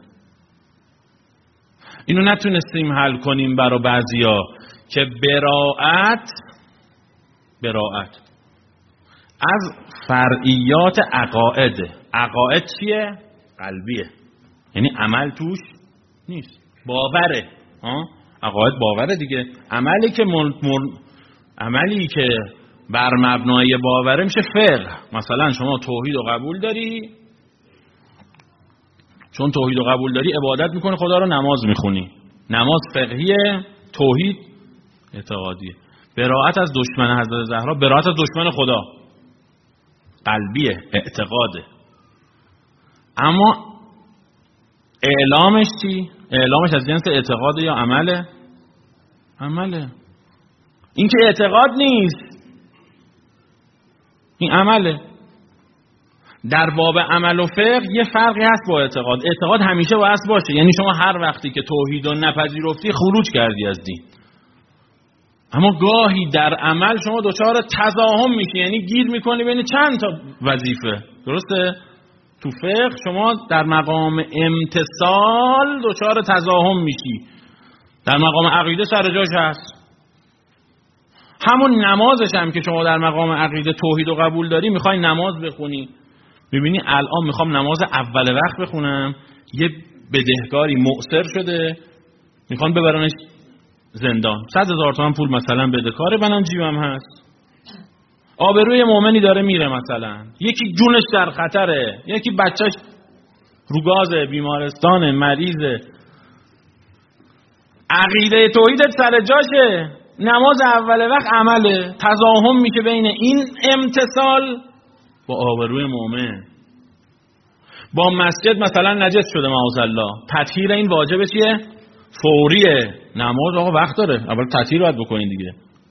اینو نتونستیم حل کنیم برای بعضیا که براءت براءت از فرعیات عقاید. عقاید چیه؟ قلبیه، یعنی عمل توش نیست، باوره. ها؟ عقاید باوره دیگه. عملی که مر... مر... عملی که بر مبنای باوره میشه فقه. مثلا شما توحید رو قبول داری، چون توحید رو قبول داری عبادت میکنی، خدا رو نماز میخونی. نماز فقهیه، توحید اعتقادیه. براءت از دشمن حضرت زهرا براءت از دشمن خدا قلبیه، اعتقاده. اما اعلامش چی؟ اعلامش از جنس اعتقاد یا عمله؟ عمله. این که اعتقاد نیست، این عمله. در باب عمل و فقه یه فرقی هست با اعتقاد. اعتقاد همیشه باید باشه، یعنی شما هر وقتی که توحید رو نپذیرفتی خروج کردی از دین. اما گاهی در عمل شما دچار تزاحم میشی، یعنی گیر میکنی بین چند تا وظیفه. درسته؟ تو فقه شما در مقام امتثال دچار تزاحم میشی، در مقام عقیده سر جاش هست. همون نمازش هم که شما در مقام عقیده توحید و قبول داری، میخوای نماز بخونی، میبینی الان میخوام نماز اول وقت بخونم، یه بدهکاری مؤثر شده میخوان ببرنش زندان، صد هزار تومان پول مثلا بدهکاره، منم جیبم هست. آبروی مؤمنی داره میره، مثلا یکی جونش در خطره، یکی بچهش رو گاز بیمارستان مریضه. عقیده توحیدت سر جاشه، نماز اول وقت عمله. تزاحم میشه بین این امتثال با آبروی مؤمن. با مسجد مثلا نجس شده معاذالله، تطهیر این واجب چیه؟ فوریه. نماز آقا وقت داره، اول تطهیر باید بکنین دیگه.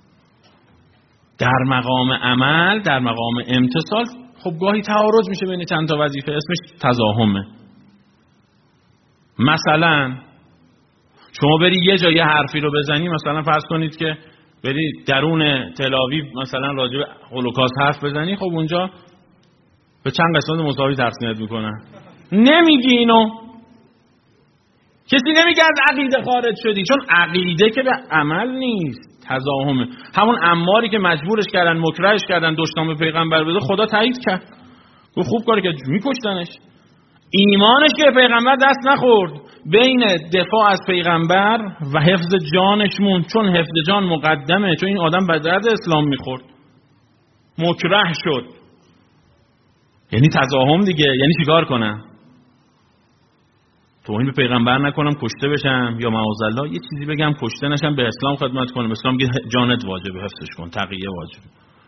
در مقام عمل، در مقام امتثال خب گاهی تعارض میشه بین چند تا وظیفه، اسمش تزاحمه. مثلا شما بری یه جا یه حرفی رو بزنی، مثلا فرض کنید که بری درون تل آویو مثلا راجع به هولوکاست حرف بزنی، خب اونجا به چند قسمت مساوی تقسیمت میکنن. نمیگی اینو، کسی نمیگه از عقیده خارج شدی، چون عقیده که به عمل نیست، تزاهمه. همون عماری که مجبورش کردن، مکرهش کردن دشنام پیغمبر بده، خدا تایید کرد، گفت خوب کاری که میکشتنش. ایمانش که پیغمبر دست نخورد، بین دفاع از پیغمبر و حفظ جانش موند، چون حفظ جان مقدمه، چون این آدم به درد اسلام میخورد، مکره شد. یعنی تزاهم دیگه، یعنی چیکار کنم؟ توهین به پیغمبر نکنم کشته بشم، یا معاذالله یه چیزی بگم کشته نشم، به اسلام خدمت کنم. اسلام میگه جانت واجبه، حفظش کن، تقیه واجبه.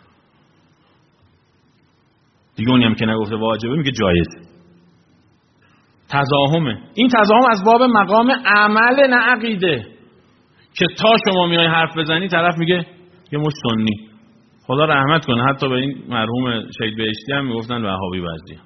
دیگه اونی هم که نگفته واجبه میگه جایزه. تزاهمه. این تزاهم از باب مقام عمل، نه عقیده، که تا شما میای حرف بزنی طرف میگه یه مش سنی. خدا رحمت کنه، حتی به این مرحوم شهید بهشتی هم میگفتن وهابی بعضی.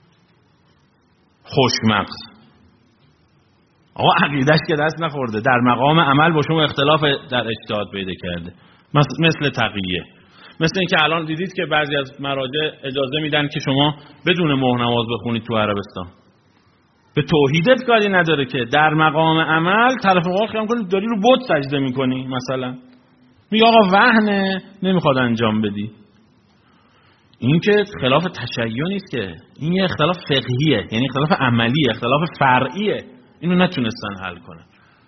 خوشمغز. آقا عقیدهش که دست نخورده، در مقام عمل با شما اختلاف در اجتهاد پیدا کرده، مثل تقیه. مثل این که الان دیدید که بعضی از مراجع اجازه میدن که شما بدون مهر نماز بخونید تو عربستان. به توحیدت کاری نداره که در مقام عمل طرف مقابل خیام کنی داری رو بت سجده میکنی، مثلا میگه آقا وهنه نمیخواد انجام بدی. این که خلاف تشیع نیست که، این یه اختلاف فقهیه، یعنی اختلاف عملیه، اختلاف فرعیه. اینو نتونستن حل کنن.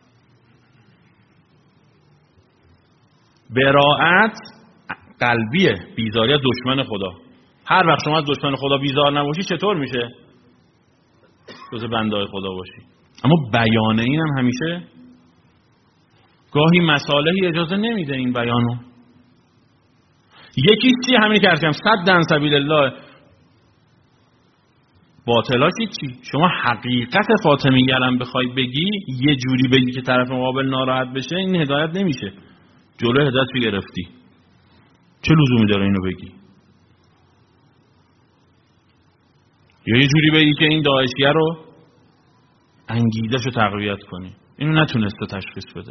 براءت قلبیه، بیزاری از دشمن خدا. هر وقت شما از دشمن خدا بیزار نباشی چطور میشه؟ جز بنده‌های خدا باشی. اما بیان این هم همیشه گاهی مصالحی اجازه نمیده این بیانو. یکی چی همین که ارکم صد دن سبیل الله باطلا چی؟ شما حقیقت فاطمیه هم بخوای بگی، یه جوری بگی که طرف مقابل ناراحت بشه، این هدایت نمیشه. جلوی هدایت رو گرفتی، چه لزومی داره اینو بگی؟ یا یه جوری بگی که این داعشیه رو انگیزش رو تقویت کنی. اینو نتونسته تشخیص بده.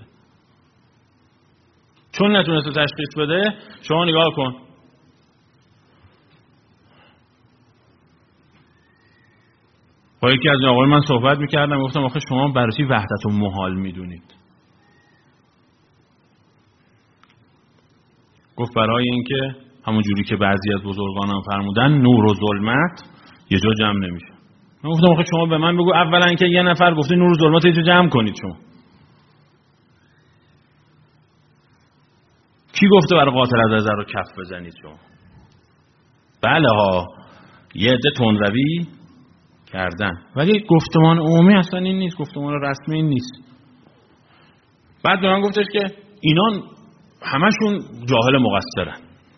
چون نتونسته تشخیص بده، شما نگاه کن، با یکی از آقایون من صحبت میکردم، گفتم آخه شما برای چی وحدت و محال میدونید؟ گفت برای اینکه همون جوری که بعضی از بزرگانم فرمودن نور و ظلمت یه جا جمع نمیشه. من گفتم آخه شما به من بگو اولا که یه نفر گفته نور و ظلمت یه جا جمع کنید، شما کی گفته برای قاتل از رو کف بزنید شما؟ بله ها، یه عده تندروی کردن، ولی گفتمان عمومی اصلا این نیست، گفتمان رسمی این نیست. بعد به من گفتش که اینا همشون جاهل مقصرن.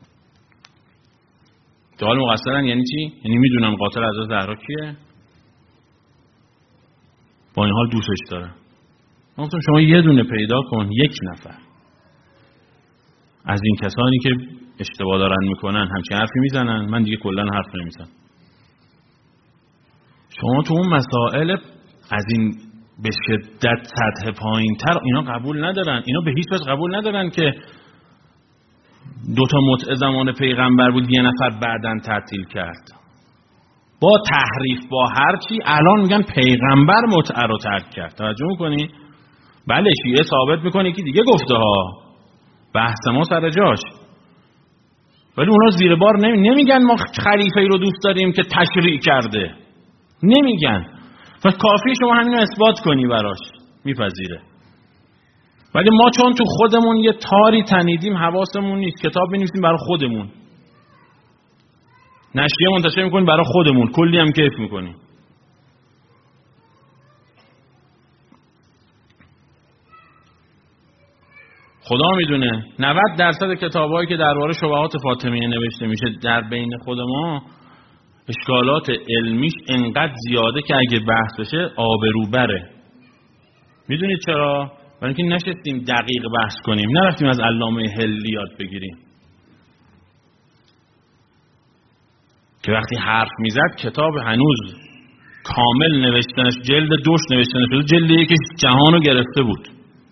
جاهل مقصرن یعنی چی؟ یعنی میدونن قاتل از زهرا کیه، با این حال دوستش دارن. من گفتم شما یه دونه پیدا کن، یک نفر از این کسانی که اشتباه دارن میکنن همچین حرفی میزنن، من دیگه کلا حرف نمیزنم. شما تو اون مسائل از این به شدت سطح پایین تر اینا قبول ندارن. اینا به هیچ وجه قبول ندارن که دوتا متع زمان پیغمبر بود یه نفر بعدن تعطیل کرد. با تحریف با هرچی الان میگن پیغمبر متع رو ترک کرد. توجه میکنی؟ بله شیعه ثابت میکنه که دیگه گفته ها، بحث ما سر جاش، ولی اونا زیر بار نمی... نمیگن ما خلیفه رو دوست داریم که تشریع کرده، نمیگن. و کافی شما همینو اثبات کنی براش، میپذیره. ولی ما چون تو خودمون یه تاری تنیدیم حواسمون نیست، کتاب بنویسیم برای خودمون، نشریه منتشر میکنیم برای خودمون، کلی هم کیف میکنیم. خدا میدونه نود درصد کتابایی که درباره شبهات فاطمیه نوشته میشه در بین خود ما اشکالات علمیش انقدر زیاده که اگه بحث بشه آبروبره. میدونید چرا؟ برای اینکه نشستیم دقیق بحث کنیم، نرفتیم از علامه هلی یاد بگیریم که وقتی حرف میزد کتاب هنوز کامل نوشتنش، جلد دوش نوشتنش شده، جلد یکیش جهانو گرفته بود.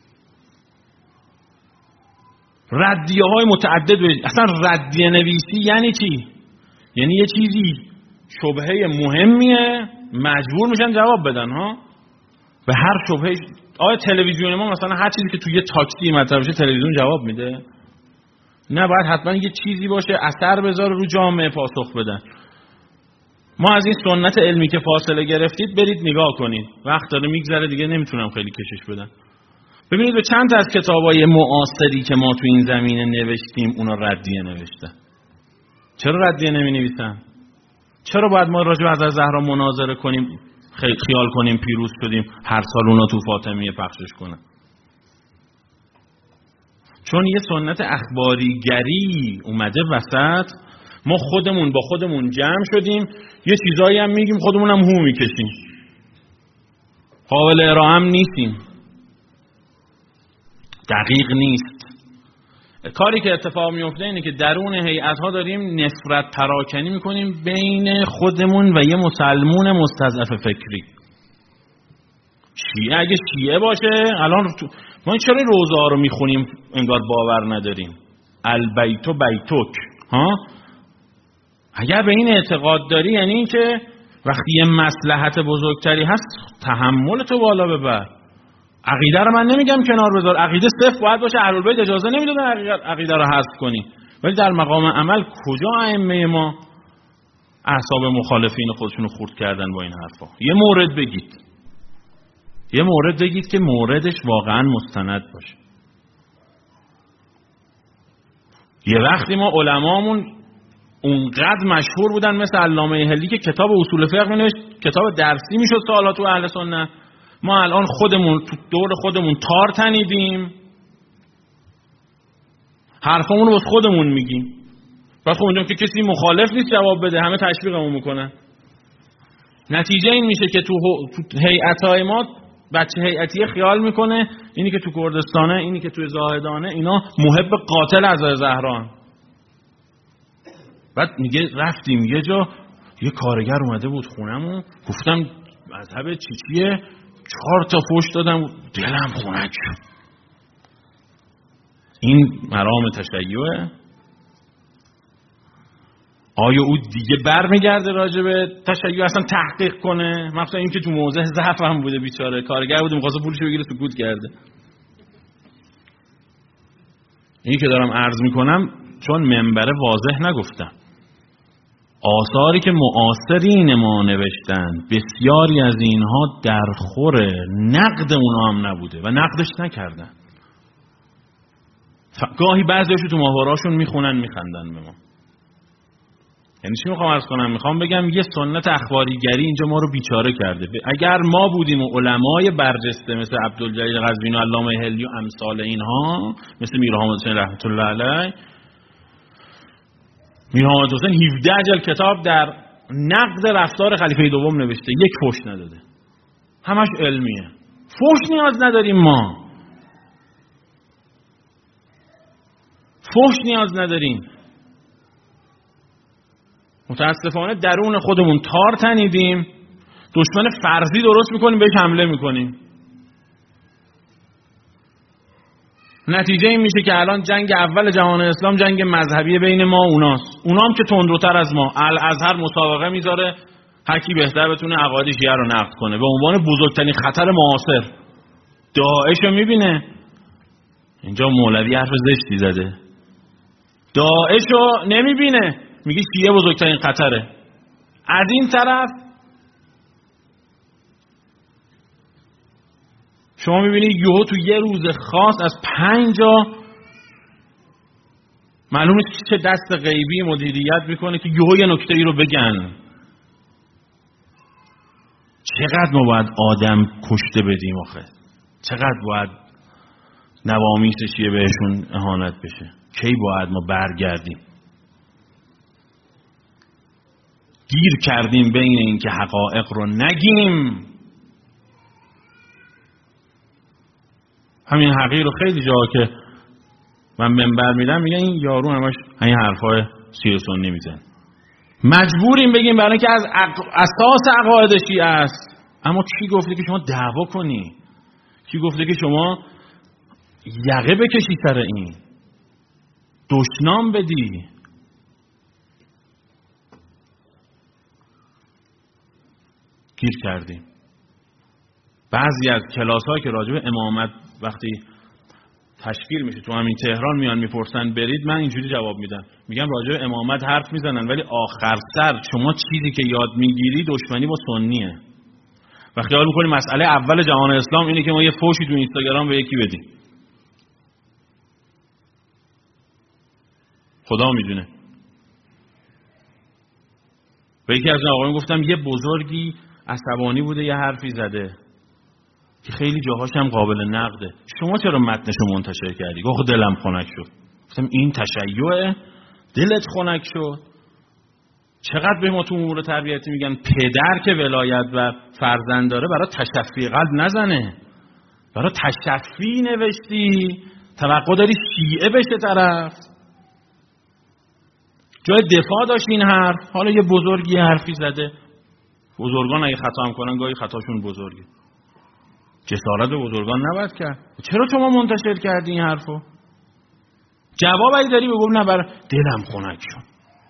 ردیه های متعدد بید. اصلا ردیه نویسی یعنی چی؟ یعنی یه چیزی شبهه مهمیه مجبور میشن جواب بدن ها به هر شبهه. آیا تلویزیون ما مثلا هر چیزی که توی تاکسی مطرح بشه تلویزیون جواب میده؟ نه، باید حتما یه چیزی باشه اثر بذاره رو جامعه پاسخ بدن. ما از این سنت علمی که فاصله گرفتید برید نگاه کنید، وقت داره میگذره دیگه نمیتونم خیلی کشش بدم. ببینید به چند تا از کتابای معاصری که ما تو این زمینه نوشتیم اونا ردیه نوشتن. چرا ردیه نمی نویسن؟ چرا باید ما راجع به حضرت زهرا مناظره کنیم خیال کنیم پیروز شدیم هر سال اونا تو فاطمیه پخشش کنن؟ چون یه سنت اخباریگری اومده وسط، ما خودمون با خودمون جمع شدیم یه چیزایی هم میگیم خودمون هم هو میکشیم، قابل ارائه هم نیستیم، دقیق نیست. کاری که اتفاق میفته اینه که درون هیئت‌ها داریم نفرت پراکنی میکنیم بین خودمون و یه مسلمون مستضعف فکری. شیعه اگه شیعه باشه الان ما این چرا روزه ها رو میخونیم انگار باور نداریم؟ البیت و بیتک ها؟ اگر به این اعتقاد داری یعنی این که وقتی یه مصلحت بزرگتری هست تحمل تو بالا ببر. عقیده رو من نمیگم کنار بذار، عقیده صفر باید باشه، اهل بیت اجازه نمیدادن عقیده رو حذف کنی، ولی در مقام عمل کجا ائمه ما اعصاب مخالفین خودشونو خورد کردن با این حرفا؟ یه مورد بگید، یه مورد بگید که موردش واقعا مستند باشه. یه وقتی ما علمامون اونقدر مشهور بودن مثل علامه هلی که کتاب اصول فقه می‌نوشت، کتاب درسی میشد سوالات تو اهل سنت. ما الان خودمون تو دور خودمون تار تنیدیم، حرفمون رو بس خودمون میگیم، بعد خب اونجا که کسی مخالف نیست جواب بده همه تشویقمون میکنن. نتیجه این میشه که تو هیئت‌های ما بچه هیئتی خیال میکنه اینی که تو کردستانه، اینی که تو زاهدانه، اینا محب قاتل حضرت زهرا. بعد میگه رفتیم یه جا یه کارگر اومده بود خونمون، گفتم مذهب چی چیه؟ چهار تا فوش دادم دلم خنک شد. این مرام تشیعه؟ آیا او دیگه برمیگرده راجع به تشیع اصلا تحقیق کنه؟ مثلا این که تو موضع ضعف هم بوده، بیچاره کارگر بوده می‌خواسته پولشو بگیره سکوت کرده. این که دارم عرض میکنم چون منبر واضح نگفتم. آثاری که معاصرین ما نوشتن بسیاری از اینها در خور نقد اونا هم نبوده و نقدش نکردن. گاهی بعضیاشو تو ماهوارهاشون میخونن میخندن به ما. یعنی چی میخوام عرض کنم؟ میخوام بگم یه سنت اخباریگری اینجا ما رو بیچاره کرده. اگر ما بودیم و علمای برجسته مثل عبدالجلیل قزوینی و علامه هلی و امثال اینها، مثل میر حامد حسین رحمت الله علیه، میر حامد حسین هفده جلد کتاب در نقد رفتار خلیفه دوم نوشته، یک فحش نداده، همش علمیه. فحش نیاز نداریم ما، فحش نیاز نداریم. متاسفانه درون خودمون تار تنیدیم، دشمن فرضی درست میکنیم بهش حمله میکنیم. نتیجه این میشه که الان جنگ اول جهان اسلام جنگ مذهبی بین ما و اوناست. اونام که تندروتر از ما. الازهر مسابقه میذاره هر کی بهتر بتونه عقاید شیعه رو نقد کنه به عنوان بزرگترین خطر معاصر. داعش رو میبینه، اینجا مولوی حرف زشتی زده، داعش رو نمیبینه میگه شیعه بزرگترین خطره. از این طرف شما میبینید یهو تو یه روز خاص از پنج جا معلومه چه دست غیبی مدیریت میکنه که یهو یه نکته ای رو بگن. چقدر ما باید آدم کشته بدیم آخه؟ چقدر باید نوامیس شیعه بهشون اهانت بشه؟ کی باید ما برگردیم؟ گیر کردیم بین این که حقایق رو نگیم. همین حقیق رو خیلی جا که من منبر میدم میگن این یارو همش همین حرفای شیعه سنی میزن. مجبوریم بگیم برای اینکه از اق... اساس عقاید شیعه است. اما کی گفته که شما دعوا کنی؟ کی گفته که شما یقه بکشی سر این؟ دشنام بدی. گیر کردیم. بعضی از کلاس‌ها که راجع به امامت وقتی تشکیل میشه تو همین تهران میان میپرسن برید، من اینجوری جواب میدم، میگم راجع به امامت حرف میزنن ولی آخر سر شما چیزی که یاد میگیری دشمنی با سنیه و خیال میکنی مسئله اول جهان اسلام اینه که ما یه فوشی تو اینستاگرام به یکی بدیم. خدا میدونه. به یکی از آقایون گفتم یه بزرگی عصبانی بوده یه حرفی زده که خیلی جاهاش هم قابل نقده، شما چرا متنشو منتشر کردی؟ گفت دلم خنک شد. گفتم این تشیعه؟ دلت خنک شد؟ چقدر به ما تو امور تربیتی میگن پدر که ولایت و فرزند داره برای تشفی قلب نزنه، برای تشفی نوشتی، توقع داری شیعه بشه طرف. جای دفاع داشت این حرف، حالا یه بزرگی حرفی زده. بزرگان اگه خطا هم کنن گاهی خطاشون بزرگه. جسارت بزرگان نباید کرد. چرا شما منتشر کردی این حرفو؟ جواب اگه داری بگو نه، برای دلم خنک شد.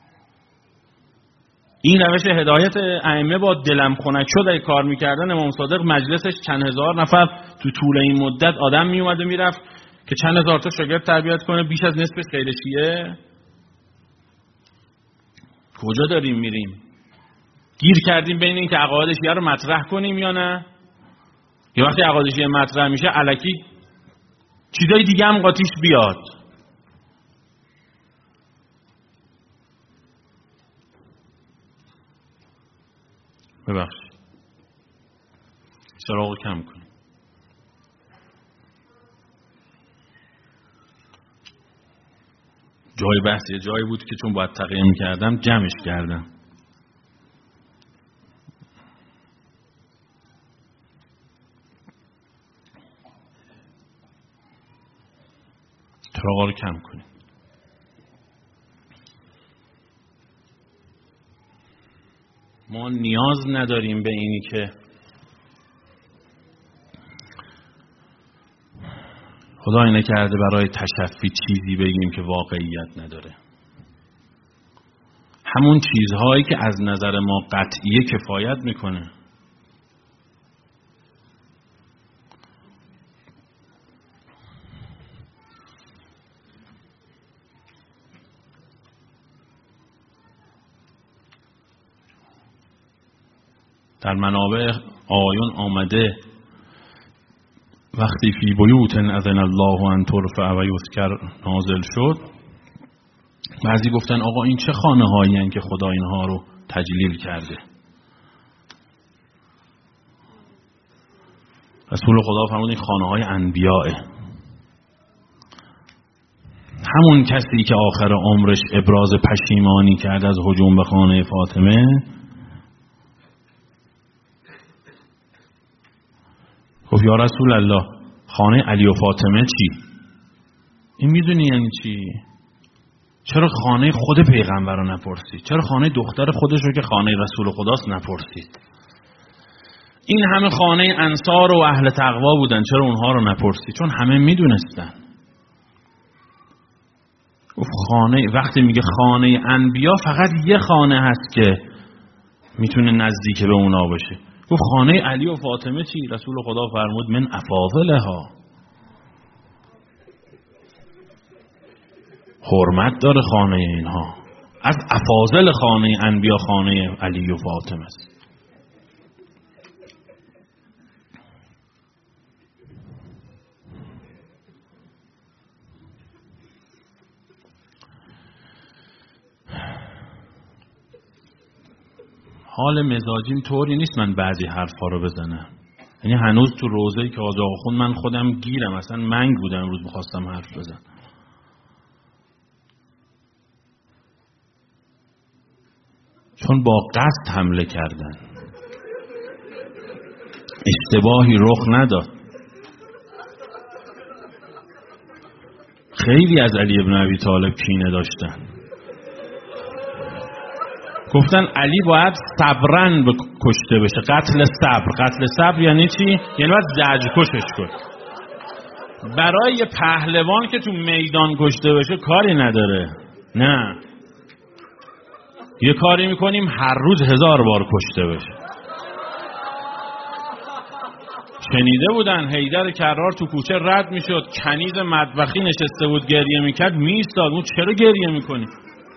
این روش هدایت ائمه با دلم خنک شد اگه کار میکردن، امام صادق مجلسش چند هزار نفر تو طول این مدت آدم میومد و میرفت که چند هزار تا شاگرد تربیت کنه، بیش از نصفش غیر شیعه. کجا داریم میریم؟ گیر کردیم بین این که عقاید شیعه رو مطرح کنیم یا نه. یه وقتی عقاید شیعه مطرح میشه الکی چیزای دیگه هم قاطیش بیاد. ببخشید سراغ کم کنیم. جای بحث یه جایی بود که چون باید تقییم کردم جمعش کردم. سراغ رو کم کنیم. ما نیاز نداریم به اینی که خدا اینه کرده برای تشفی چیزی بگیم که واقعیت نداره. همون چیزهایی که از نظر ما قطعیه کفایت میکنه. در منابع آیون آمده وقتی فی بیوت اذن الله ان ترفع و یذکر نازل شد، بعضی گفتن آقا این چه خانه هایی هستند که خدا اینها رو تجلیل کرده؟ رسول خدا فرمود این خانه های انبیاءه. همون کسی که آخر عمرش ابراز پشیمانی کرد از هجوم به خانه فاطمه، گفت یا رسول الله خانه علی و فاطمه چی؟ این میدونی یعنی چی؟ چرا خانه خود پیغمبر رو نپرسید؟ چرا خانه دختر خودش رو که خانه رسول خداست نپرسید؟ این همه خانه انصار و اهل تقوا بودن، چرا اونها رو نپرسید؟ چون همه میدونستن. گفت خانه، وقتی میگه خانه انبیا فقط یه خانه هست که میتونه نزدیک به اونا باشه. گفت خانه علی و فاطمه چی؟ رسول خدا فرمود من افاضلها، حرمت داره خانه اینها، از افاضل خانه انبیا خانه علی و فاطمه است. حال مزاجیم طوری نیست من بعضی حرفا رو بزنم. یعنی هنوز تو روزه‌ای که آقا خون من خودم گیرم، اصلا منگ بودم امروز می‌خواستم حرف بزنم. چون با قصد حمله کردن، اشتباهی رخ نداد. خیلی از علی ابن ابی طالب کینه داشتن، گفتن علی باید صبرن کشته بشه، قتل صبر. قتل صبر یعنی چی؟ یعنی باید زجر کشش کن. برای یه پهلوان که تو میدان کشته بشه کاری نداره. نه، یه کاری میکنیم هر روز هزار بار کشته بشه. شنیده بودن حیدر کرار تو کوچه رد میشد، کنیز مطبخی نشسته بود گریه میکرد، میایستاد. اون چرا گریه میکنی؟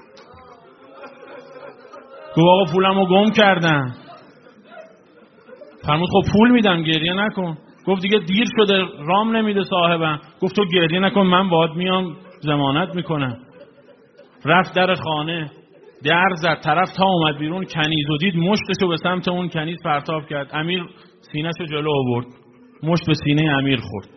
گفت آقا پولمو گم کردن. فرمود خب پول میدم، گریه نکن. گفت دیگه دیر شده، رام نمیده صاحبم. گفت تو گریه نکن، من باهات میام ضمانت میکنم. رفت در خانه، در زد، طرف تا اومد بیرون کنیزو دید، مشتشو به سمت اون کنیز پرتاب کرد. امیر سینه‌شو جلو آورد، مشت به سینه امیر خورد.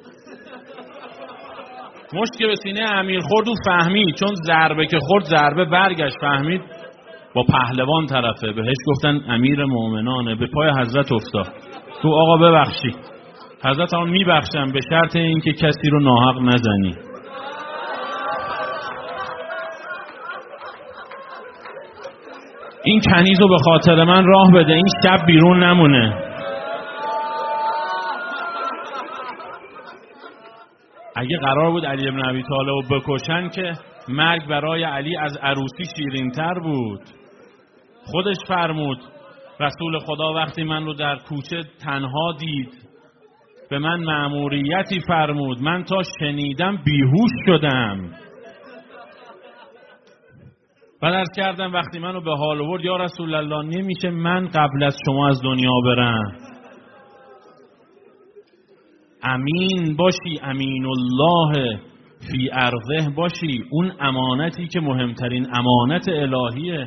مشت که به سینه امیر خورد و فهمید، چون ضربه که خورد ضربه برگشت، فهمید با پهلوان طرفه. بهش گفتن امیر مومنانه. به پای حضرت افتاد، تو آقا ببخشی. حضرت هم میبخشم به شرط اینکه کسی رو ناحق نزنی. این کنیزو به خاطر من راه بده، این شب بیرون نمونه. اگه قرار بود علی بن ابی طالب رو بکشن که مرگ برای علی از عروسی شیرین‌تر بود. خودش فرمود رسول خدا وقتی من رو در کوچه تنها دید به من مأموریتی فرمود، من تا شنیدم بیهوش شدم. بعد عرض کردم وقتی منو به حال آورد یا رسول الله نمیشه من قبل از شما از دنیا برم. امین باشی، امین الله فی ارضه باشی. اون امانتی که مهمترین امانت الهیه،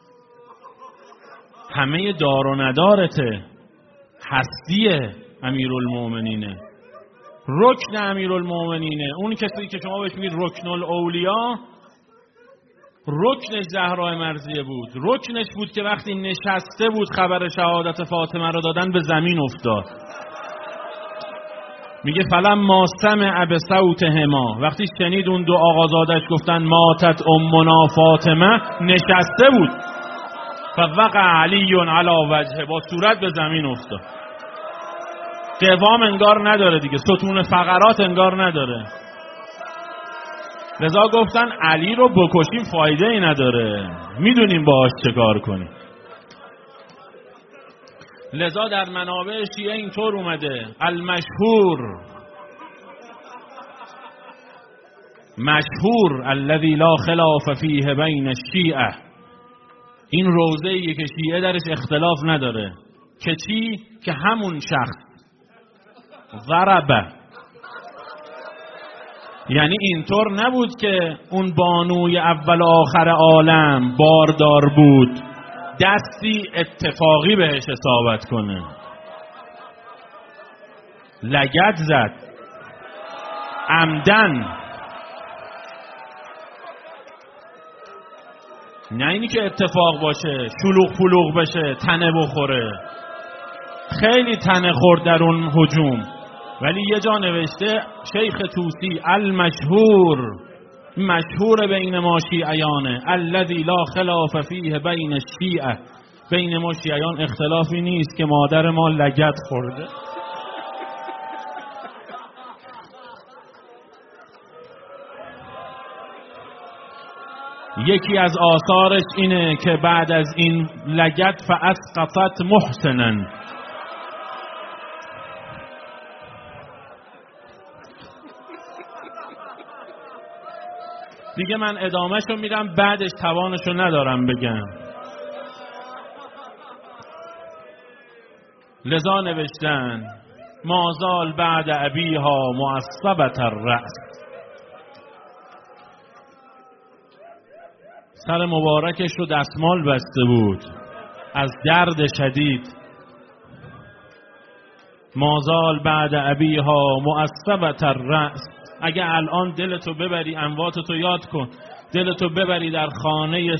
همه دار و ندارته، هستیه امیرالمومنینه، رکن امیرالمومنینه. اون کسی که شما بهش میگید رکن الاولیا، رکنش زهرا مرضیه بود. رکنش بود که وقتی نشسته بود خبر شهادت فاطمه رو دادن به زمین افتاد. میگه فلما سمع بصوتهما، وقتی شنید اون دو آقازادش گفتن ماتت امنا فاطمه، نشسته بود. فوقع علی علی وجهه، با صورت به زمین افتاد. قوام انگار نداره دیگه، ستون فقرات انگار نداره. لذا گفتن علی رو بکشیم فایده ای نداره، میدونیم باهاش چه کار کنیم. لذا در منابع شیعه اینطور اومده المشهور مشهور الذی لا خلاف فیه بین الشیعه، این روزه ایه که شیعه درش اختلاف نداره. که چی؟ که همون شخص ضربه، یعنی اینطور نبود که اون بانوی اول آخر عالم باردار بود دستی اتفاقی بهش اصابت کنه، لگد زد عمدن. نه اینی که اتفاق باشه شلوغ پلوغ بشه تنه بخوره. خیلی تنه خورد در اون هجوم، ولی یه جا نوشته شیخ طوسی المشهور، مشهور بین ما شیعیانه، الذی لا خلاف فیه بین الشیعه، بین ما شیعیان اختلافی نیست که مادر ما لگد خورده. یکی از آثارش اینه که بعد از این لگد فاسقطت محسنا، دیگه من ادامهشو میرم، بعدش توانشو ندارم بگم. لذا نوشتن مازال بعد ابیها معصبت الرأس، سر مبارکش رو دستمال بسته بود از درد شدید. مازال بعد ابیها معصبت الرأس، اگه الان دلتو ببری، امواتتو یاد کن، دلتو ببری در خانه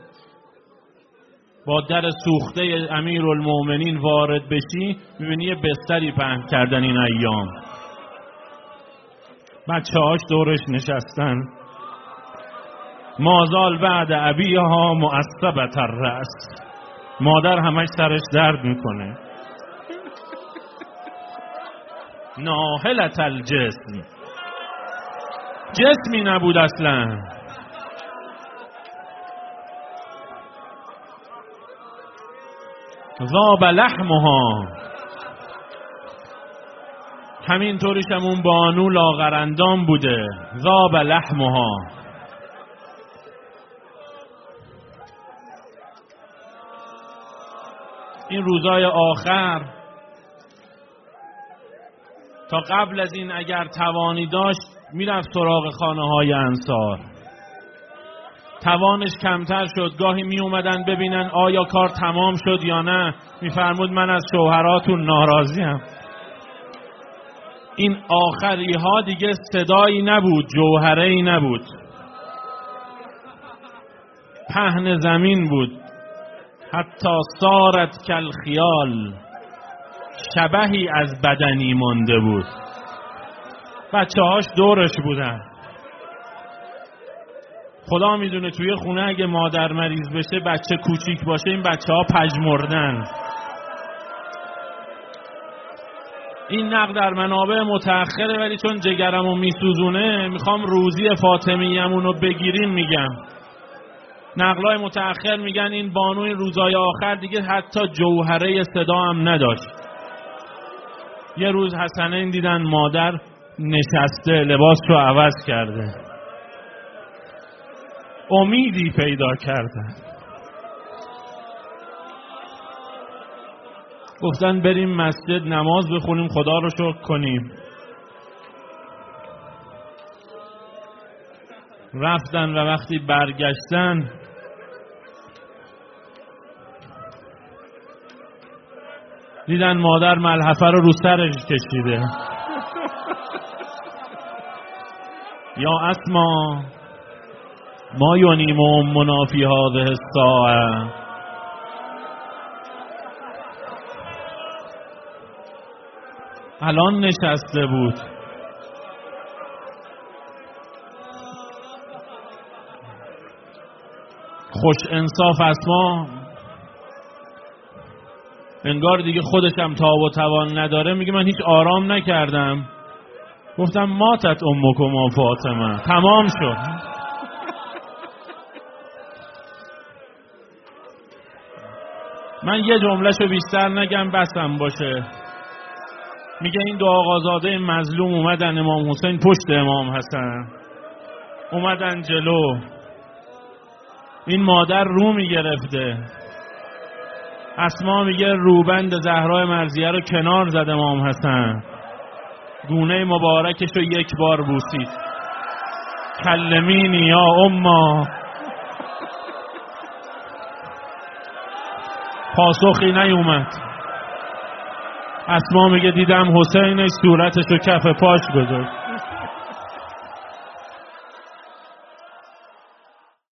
با در سوخته امیرالمومنین وارد بشی، میبینی یه بستری پهن کردن این ایام، بچه هاش دورش نشستن. مازال بعد ابیها معصبت الرأس، مادر همش سرش درد میکنه. ناهلت الجسم، جسمی نبود اصلا. ذاب لحمها. همینطوریش هم اون بانو لاغرندام بوده. ذاب لحمها. این روزای آخر تا قبل از این اگر توانی داشت میرفت سراغ خانه های انصار. توانش کمتر شد، گاهی می اومدن ببینن آیا کار تمام شد یا نه. میفرمود من از شوهراتون ناراضیم. این آخری ها دیگه صدایی نبود، جوهره‌ای نبود، پهن زمین بود. حتی صارت کل خیال، شبهی از بدنی مانده بود. بچه هاش دورش بودن. خدا میدونه توی خونه اگه مادر مریض بشه، بچه کوچیک باشه، این بچه ها پژمردن. این نقد در منابع متأخره، ولی چون جگرمو میسوزونه میخوام روزی فاطمیه‌مونو بگیریم. میگم نقلای متأخر میگن این بانوی روزای آخر دیگه حتی جوهره صدا هم نداشت. یه روز حسنین دیدن مادر نشسته، لباس رو عوض کرده. امیدی پیدا کردن. گفتن بریم مسجد نماز بخونیم، خدا رو شکر کنیم. رفتن و وقتی برگشتن دیدن مادر ملحفه رو رو سرش کشیده. یا اسما ما یونیم امنا فی هذه الساعه. الان نشسته بود. خوش انصاف اسما انگار دیگه خودش هم تاب و توان نداره. میگه من هیچ آرام نکردم. گفتم ماتت امکم و فاطمه. تمام شد. من یه جملهشو بیشتر نگم بسم باشه. میگه این دو آقازاده مظلوم اومدن امام حسین پشت امام حسن، اومدن جلو. این مادر رو میگرفته. اسما میگه روبند زهرا مرضیه رو کنار زد امام حسن. گونه مبارکش رو یک بار بوسید. کلمینی یا اما. پاسخی نیومد. اسما میگه دیدم حسینش صورتش رو کف پاش گذاشت.